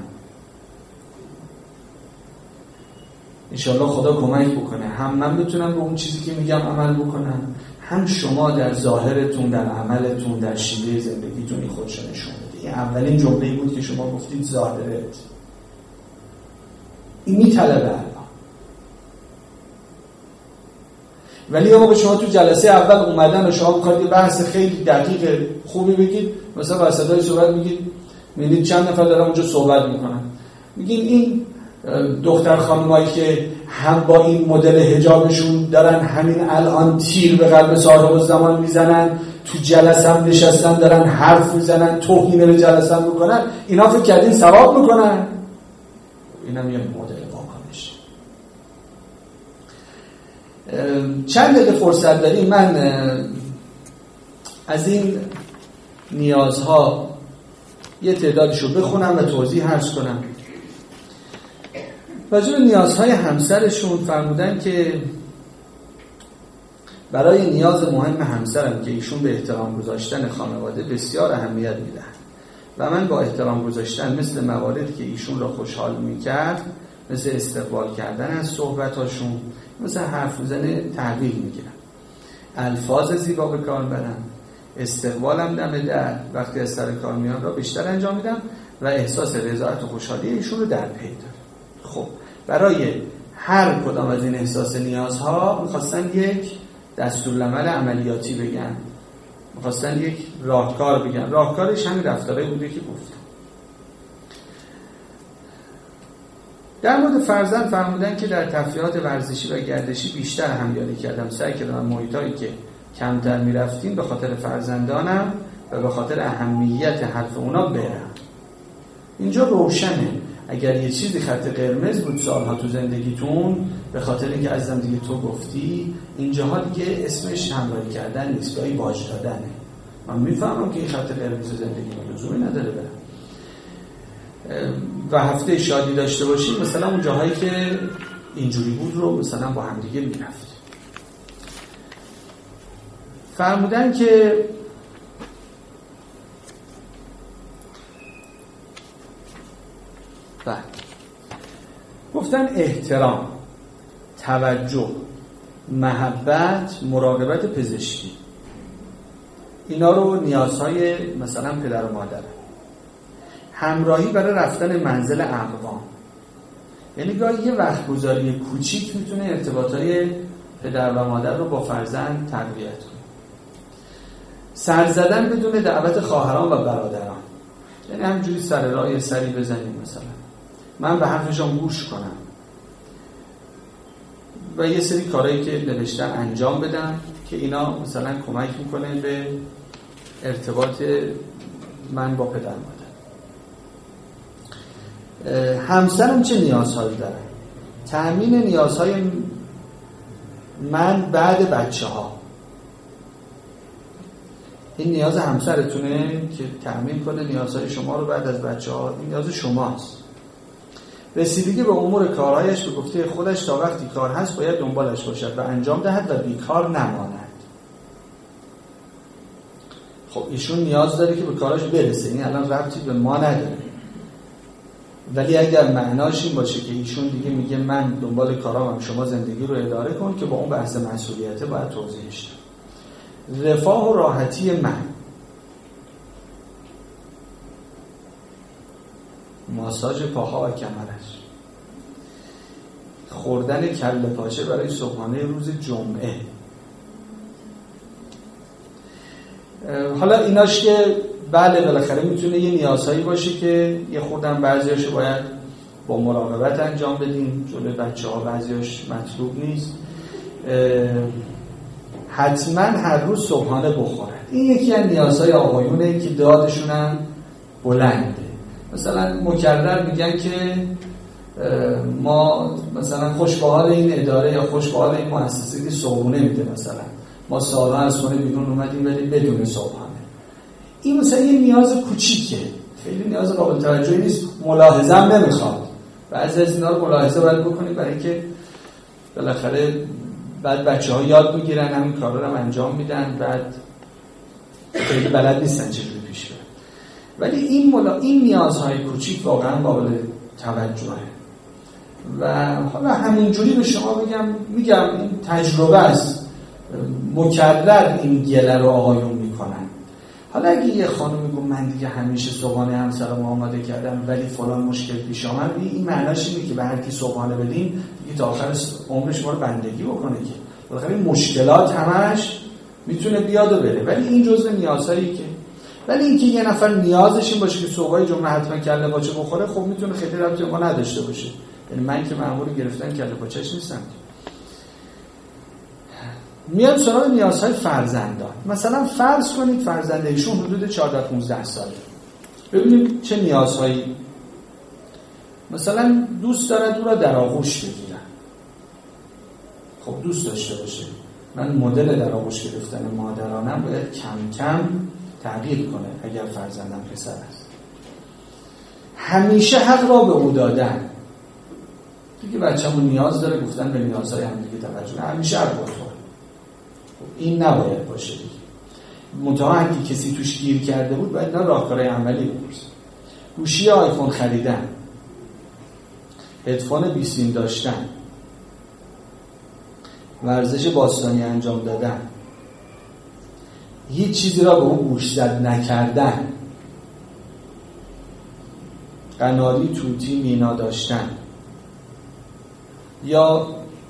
انشاءالله خدا کمک بکنه، هم من بتونم به اون چیزی که میگم عمل بکنم، هم شما در ظاهرتون، در عملتون، در شیوه زندگیتون این خودشو نشون بده. این اولین جمله‌ای بود که شما گفتید ظاهرت. این میطلبه الان. ولی اما شما تو جلسه اول اومدن و شما بخواید یه بحث خیلی دقیق خوبی بگید، مثلا با صدای صحبت میگید، میبینید چند نفر دارن اونجا صحبت میکنن، میگین این دختر خانمایی که هم با این مدل حجابشون دارن همین الان تیر به قلب صاحب الزمان میزنن، تو جلسه هم نشستن دارن حرف میزنن، توهین به جلسه هم میکنن، اینا فکر کردین ثواب میکنن؟ اینم یه مدل واکنش. چند دقیقه فرصت داریم من از این نیازها یه تعدادشو بخونم و توضیح عرض کنم. راجع به نیازهای همسرشون فرمودن که برای نیاز مهم همسرم که ایشون به احترام گذاشتن خانواده بسیار اهمیت میدن و من با احترام گذاشتن مثل مواردی که ایشون را خوشحال میکرد، مثل استقبال کردن از صحبتاشون، مثل حرف زدن تحویل میگیرم، الفاظ زیبا به کار برم، استقبالم دم در وقتی از سر کار میان را بیشتر انجام میدم و احساس رضایت و خوشحالی ایشون رو در پی دارم. خب برای هر کدام از این احساس نیازها میخواستن یک دستورالعمل عملیاتی بگن، میخواستن یک راهکار بگن. راهکارش همین رفتارهایی بوده که گفتم. در مورد فرزند فرمودن که در تفریحات ورزشی و گردشی بیشتر همیاری کردم. سعی کردم محیطایی که کمتر میرفتیم به خاطر فرزندانم و به خاطر اهمیت حرف اونا برم. اینجا روشنه اگر یه چیزی خط قرمز بود سالها تو زندگیتون، به خاطر اینکه عزیزم دیگه تو گفتی، اینجاها دیگه اسمش همراهی کردن نیست، گاهی باج دادنه. من میفهمم که این خط قرمز زندگی لزومی نداره برم و هفته شادی داشته باشیم، مثلا اون جاهایی که اینجوری بود رو مثلا با هم دیگه میرفت. فرمودن که گفتن احترام، توجه، محبت، مراقبت پزشکی، اینا رو نیازهای مثلا پدر و مادر. همراهی برای رفتن منزل اقوام، یعنی گاهی یه وقت گذاری کوچیک میتونه ارتباطهای پدر و مادر رو با فرزند تقویت کنه. سر زدن بدون دعوت خواهران و برادران، یعنی همجوری سر راه یه سری بزنیم، مثلا من به حرفشان گوش کنم و یه سری کارهایی که نوشتن انجام بدم که اینا مثلا کمک میکنه به ارتباط من با پدر مادر. همسرم چه نیازهایی داره؟ تأمین نیازهای من بعد بچه ها. این نیاز همسرتونه که تأمین کنه نیازهای شما رو بعد از بچه ها. این نیاز شماست. رسیدگی به امور کارهایش به گفته خودش تا وقتی کار هست باید دنبالش باشد و انجام دهد و بیکار نماند. خب ایشون نیاز داره که به کارش برسه، این الان ربطی به ما نداره، ولی اگر معناش این باشه که ایشون دیگه میگه من دنبال کارام، شما زندگی رو اداره کن، که با اون بحث مسئولیته باید توضیحش داد. رفاه و راحتی من، ماساژ پاها و کمرش، خوردن کله پاچه برای صبحانه روز جمعه. حالا ایناش که بله بالاخره میتونه یه نیازهایی باشه که یه خوردن بعضیاشو باید با مراقبت انجام بدیم جلوی بچه ها، بعضیاش مطلوب نیست. حتما هر روز صبحانه بخورن. این یکی از نیازهای آقایونه که دادشون هم بلنده. مثلا مکرر میگن که ما مثلا خوش به حال این اداره یا خوش به حال این مؤسسه که صبحونه میده، مثلا ما سالها از خونه بیرون اومدیم ولی بدون صبحانه. این مثلا یه نیاز کوچیکه، خیلی نیاز قابل توجهی نیست، ملاحظه هم نمیخواد. بعضی از اینا رو ملاحظه باید بکنید برای اینکه بالاخره بعد بچه‌ها یاد میگیرن همین کارا رو انجام میدن، بعد خیلی بلد نیستن چجوری پیش برن. ولی این نیازهای کوچیک واقعا قابل توجهه. و حالا همینجوری به شما میگم این تجربه است، مکرر این گله رو آقایون میکنن. حالا اگه یه خانم میگه من دیگه همیشه صبحانه همسرم آماده کردم ولی فلان مشکل پیش آمد، این معناش اینه که به هر کی صبحانه بدیم دیگه تا آخر عمرش ما رو بندگی بکنه، که بالاخره این مشکلات همش میتونه بیاد و بره. ولی این جزء نیازهایی که، ولی اینکه یه نفر نیازش این باشه که صبحای جمعه حتما کله پاچه بخوره، خب میتونه خیلی ربطی ما نداشته باشه. یعنی من که مأمور گرفتن کله پاچه‌اش نیستم. میاد سراغ نیازهای فرزندان. مثلا فرض کنید فرزند ایشون حدود 14-15 ساله. ببینید چه نیازهایی. مثلا دوست دارد او را در آغوش بگیرن. خب دوست داشته باشه. من مدل در آغوش گرفتن مادرانم باید کم کم تغییر کنه اگر فرزندم پسر است. همیشه حق را به او دادن. دیگه بچه‌مون نیاز داره، گفتن به نیازهای هم دیگه توجه. همیشه حق بخوره. این نباید باشه دیگه. منتها اگه کسی توش گیر کرده بود باید اینا راهکارهای عملی بپرسه. گوشی آیفون خریدن، هدفون بیسیم داشتن، ورزش باستانی انجام دادن، هیچ چیزی را به اون گوش زد نکردن، قناری توتی مینا داشتن، یا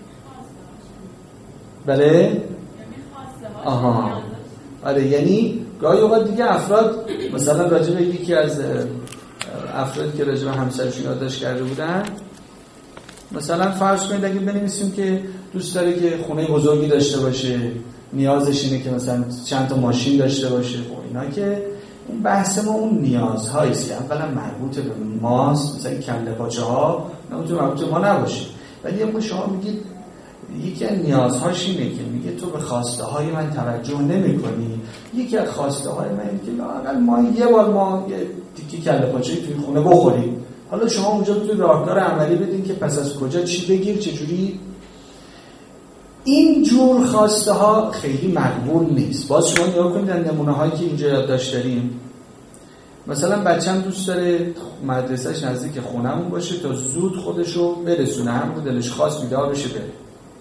بله آها آره، یعنی گاهی اوقات دیگه افراد مثلا راجع به یکی از افرادی که راجع به همسرشون یادداشت کرده بودن، مثلا فرض کنید اگه بنویسیم که دوست داره که خونه بزرگی داشته باشه، نیازش اینه که مثلا چند تا ماشین داشته باشه، خب اینا که اون بحث ما اون نیازهاییست که اولا مربوط به ماست، مثلا کله پاچه ها نمیتونه مربوط به ما نباشه، ولی اما شما میگید یکی از نیازهاش اینه که میگه تو به خواسته های من توجه نمی کنی. یکی از خواسته های من اینه که لااقل ما یه بار ما یه تیکی کله پاچه توی خونه بخوریم. حالا شما اونجا توی راهکار عملی بدین که پس از کجا چی بگیر چجوری. این جور خواسته ها خیلی مقبول نیست. باز شما نگاه کنید نمونه هایی که اینجا یادداشت داریم، مثلا بچه‌م دوست داره مدرسه‌اش نزدیک خونه‌مون باشه تا زود خودشو برسونه، همون دلش خواست بیدار بشه بره.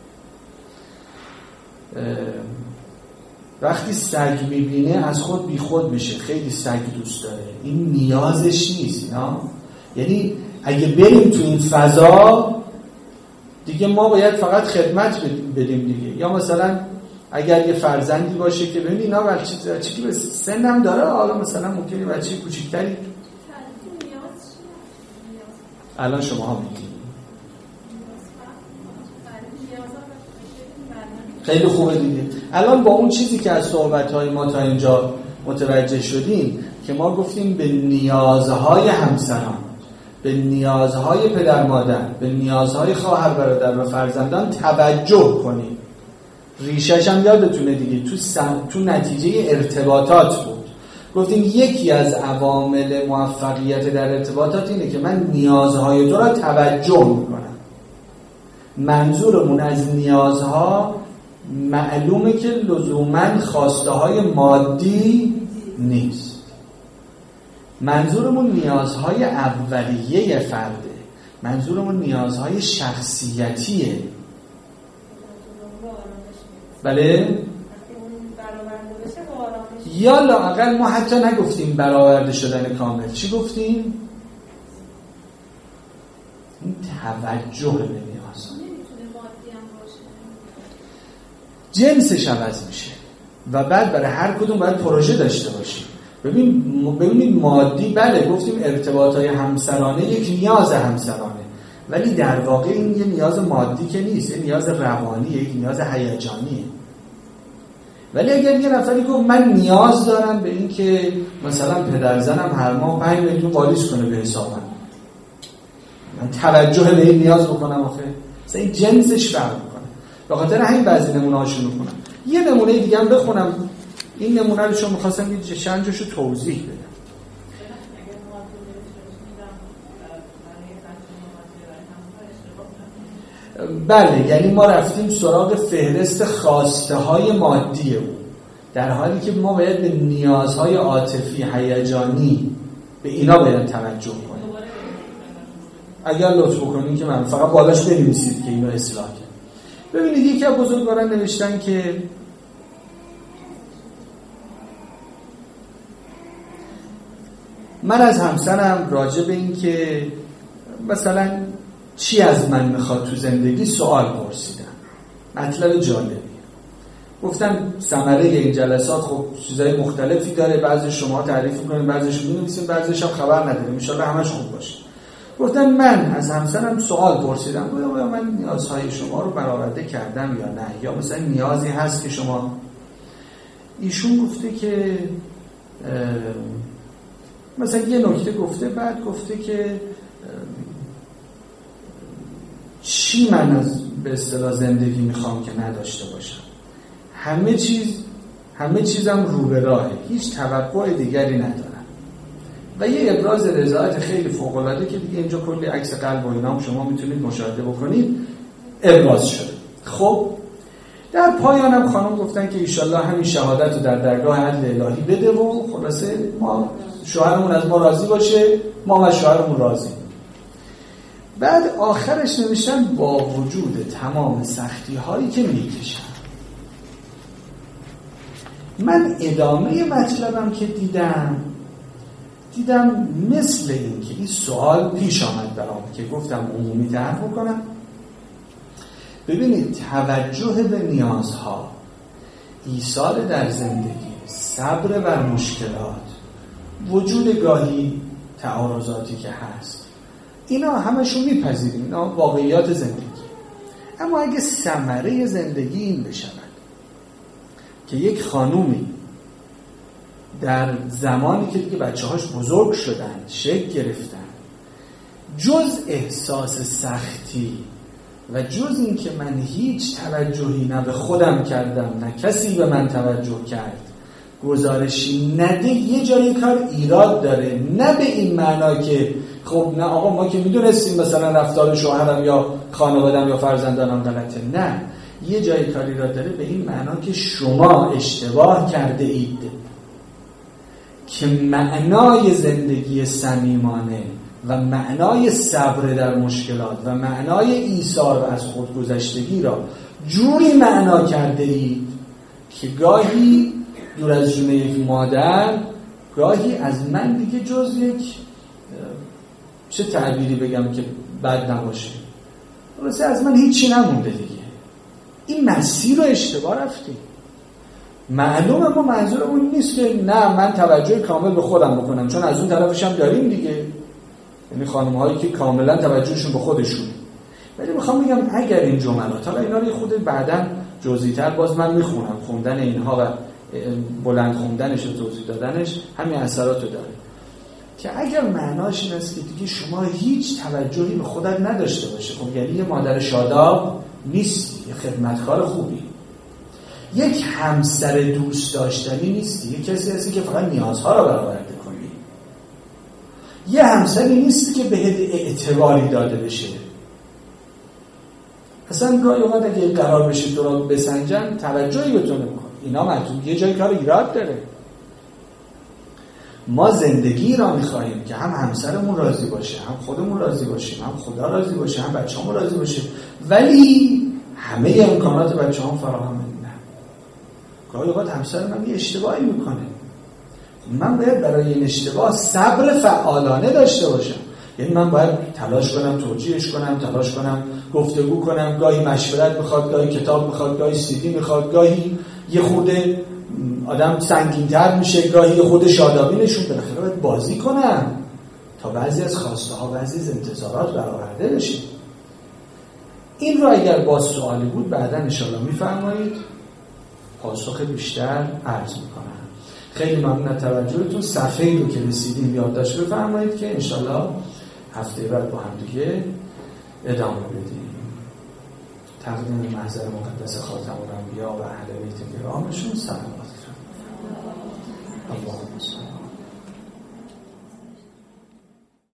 وقتی سگ میبینه از خود بی خود میشه، خیلی سگ دوست داره، این نیازش نیست اینا. یعنی اگه بریم تو این فضا دیگه ما باید فقط خدمت بدیم دیگه. یا مثلا اگر یه فرزندی باشه که ببینید اینا بچه که به سنم داره، حالا مثلا ممکنه بچه کوچیک‌تری الان شما ها میگید خیلی خوبه دیگه. الان با اون چیزی که از صحبت‌های ما تا اینجا متوجه شدیم که ما گفتیم به نیازهای همسران، به نیازهای پدر مادر، به نیازهای خواهر برادر و فرزندان توجه کنیم. ریشش هم یادتونه دیگه تو نتیجه ارتباطات بود. گفتیم یکی از عوامل موفقیت در ارتباطات اینه که من نیازهای تو را توجه میکنم. منظورمون از نیازها معلومه که لزوماً خواسته های مادی نیست. منظورمون نیازهای اولیه فرده، منظورمون نیازهای شخصیتیه. بله؟ یا لااقل ما حتی نگفتیم برآورده شدن کامل، چی گفتیم؟ این توجه به نیاز جنسش عوض میشه و بعد برای هر کدوم باید پروژه داشته باشیم. ببینید مادی بله گفتیم ارتباطهای همسرانه یک نیاز همسرانه، ولی در واقع این یه نیاز مادی که نیست، یه نیاز روانیه، یک نیاز هیجانیه. ولی اگر یه نفری گفت من نیاز دارم به این که مثلا پدرزنم هر ماه 5 میلیون واریز کنه به حسابم، من توجه به این نیاز بکنم، آخه مثلا این جنسش فرق میکنه. به خاطر همین بعضی نمونه ها شروع کنم. یه نمونه دیگه هم بخونم، این نمونه رو چون می‌خواستم یه چندشو توضیح بدم. بله، یعنی ما رفتیم سراغ فهرست خواسته های مادی او، در حالی که ما باید به نیازهای عاطفی، هیجانی، به اینا باید توجه کنیم. اگر لطف کنید که من فقط بالاش بنویسید که اینو اصلاح کنید. ببینید یکی از بزرگواران نوشتن که من از همسرم راجع به این که مثلا چی از من میخواد تو زندگی سوال پرسیدم. مطلب جالبی گفتم ثمره این جلسات خب چیزای مختلفی داره، بعضی شما تعریف میکنید، بعضیش می‌نویسین، بعضیش هم خبر نداریم، ان شاءالله همش خوب باشه. گفتم من از همسرم سوال پرسیدم، گفتم من نیازهای شما رو برآورده کردم یا نه، یا مثلا نیازی هست که شما. ایشون گفته که مثلا یه نکته گفته، بعد گفته که چی من از به اصطلاح زندگی میخوام که نداشته باشم، همه چیزم رو به راهه، هیچ توقع دیگری ندارم. و یه ابراز رضایت خیلی فوق‌العاده که دیگه اینجا کلی عکس قلب و اینا هم شما میتونید مشاهده بکنید ابراز شده. خب در پایانم خانم گفتن که ایشالله همین شهادت رو در درگاه عدل الهی بده و خلاصه ما شوهرمون از ما راضی باشه، ما از شوهرمون راضی. بعد آخرش نوشتن با وجود تمام سختی هایی که میکشن. من ادامه مطلبم که دیدم مثل این که این سوال پیش آمد برام که گفتم عمومی طرح بکنم. ببینید توجه به نیازها، ایثار در زندگی، صبر بر مشکلات، وجود گاهی تعارضاتی که هست، اینا همشون میپذیریم، اینا واقعیات زندگی. اما اگه ثمره زندگی این بشود که یک خانومی در زمانی که دیگه بچه‌هاش بزرگ شدن، شکل گرفتن، جز احساس سختی و جز این که من هیچ توجهی نه به خودم کردم نه کسی به من توجه کرد گزارشی نده، یه جایی کار ایراد داره. نه به این معنا که خب نه آقا ما که میدونستیم مثلا رفتار شوهرم یا خانوادم یا فرزندانم غلطه، نه، یه جایی کار ایراد داره به این معنا که شما اشتباه کرده اید که معنای زندگی صمیمانه و معنای صبر در مشکلات و معنای ایثار و از خودگذشتگی را جوری معنا کرده اید که گاهی دور از جون یک مادر، گاهی از من دیگه جز یک چه تعبیری بگم که بد نباشه، درسته از من هیچی نمونده دیگه. این مسیر رو اشتباه رفتیم. معلومه ما منظورمون نیست که نه من توجه کامل به خودم بکنم، چون از اون طرفش هم داریم دیگه، یعنی خانم‌هایی که کاملا توجهشون به خودشونه. ولی میخوام بگم اگر این جملات، حالا اینا رو خود بعداً جزئی‌تر باز من میخونم، خوندن اینها و بلند خوندنش و توضیح دادنش همین اثرات رو داره، که اگر معناش این است که دیگه شما هیچ توجهی به خودت نداشته باشه، خب یعنی یه مادر شاداب نیستی، یه خدمتکار خوبی، یک همسر دوست داشتنی نیستی، یه کسی هستی که فقط نیازها رو برآورده کنی، یه همسری نیستی که بهت اعتباری داده بشه. اصلا گاهی اوقات اگه قرار بشه تو رو بسنجن توجهی به تو نمی‌کنه، اینا مطلوب یه جای کار ایراد داره. ما زندگی را می‌خواهیم که هم همسرمون راضی باشه، هم خودمون راضی باشیم، هم خدا راضی باشه، هم بچه‌مون راضی باشه، ولی همه امکانات بچه‌هام فراهم نه. گاهی اوقات همسر من یه اشتباهی میکنه، من باید برای این اشتباه صبر فعالانه داشته باشم. یعنی من باید تلاش کنم توجیهش کنم، تلاش کنم گفتگو کنم، گاهی مشورت میخواد، گاهی کتاب میخواد، گاهی سیدی میخواد، گاهی یه خود آدم سنگین‌تر میشه، گاهی خود شادابی نشون، بالاخره باید بازی کنم تا بعضی از خواسته ها، بعضی از انتظارات برآورده بشه. این رو اگر باز سوالی بود بعداً انشاءالله میفرمایید پاسخ بیشتر عرض میکنم. خیلی ممنون از توجهتون. صفحه‌ای رو که رسیدیم یادداشت بفرمایید که انشاءالله هفته بعد با هم دیگه ادامه بدیم. تقدیم محضر مقدس خاتم الانبیا و اهل بیت کرامشون سلامات. اللهم صل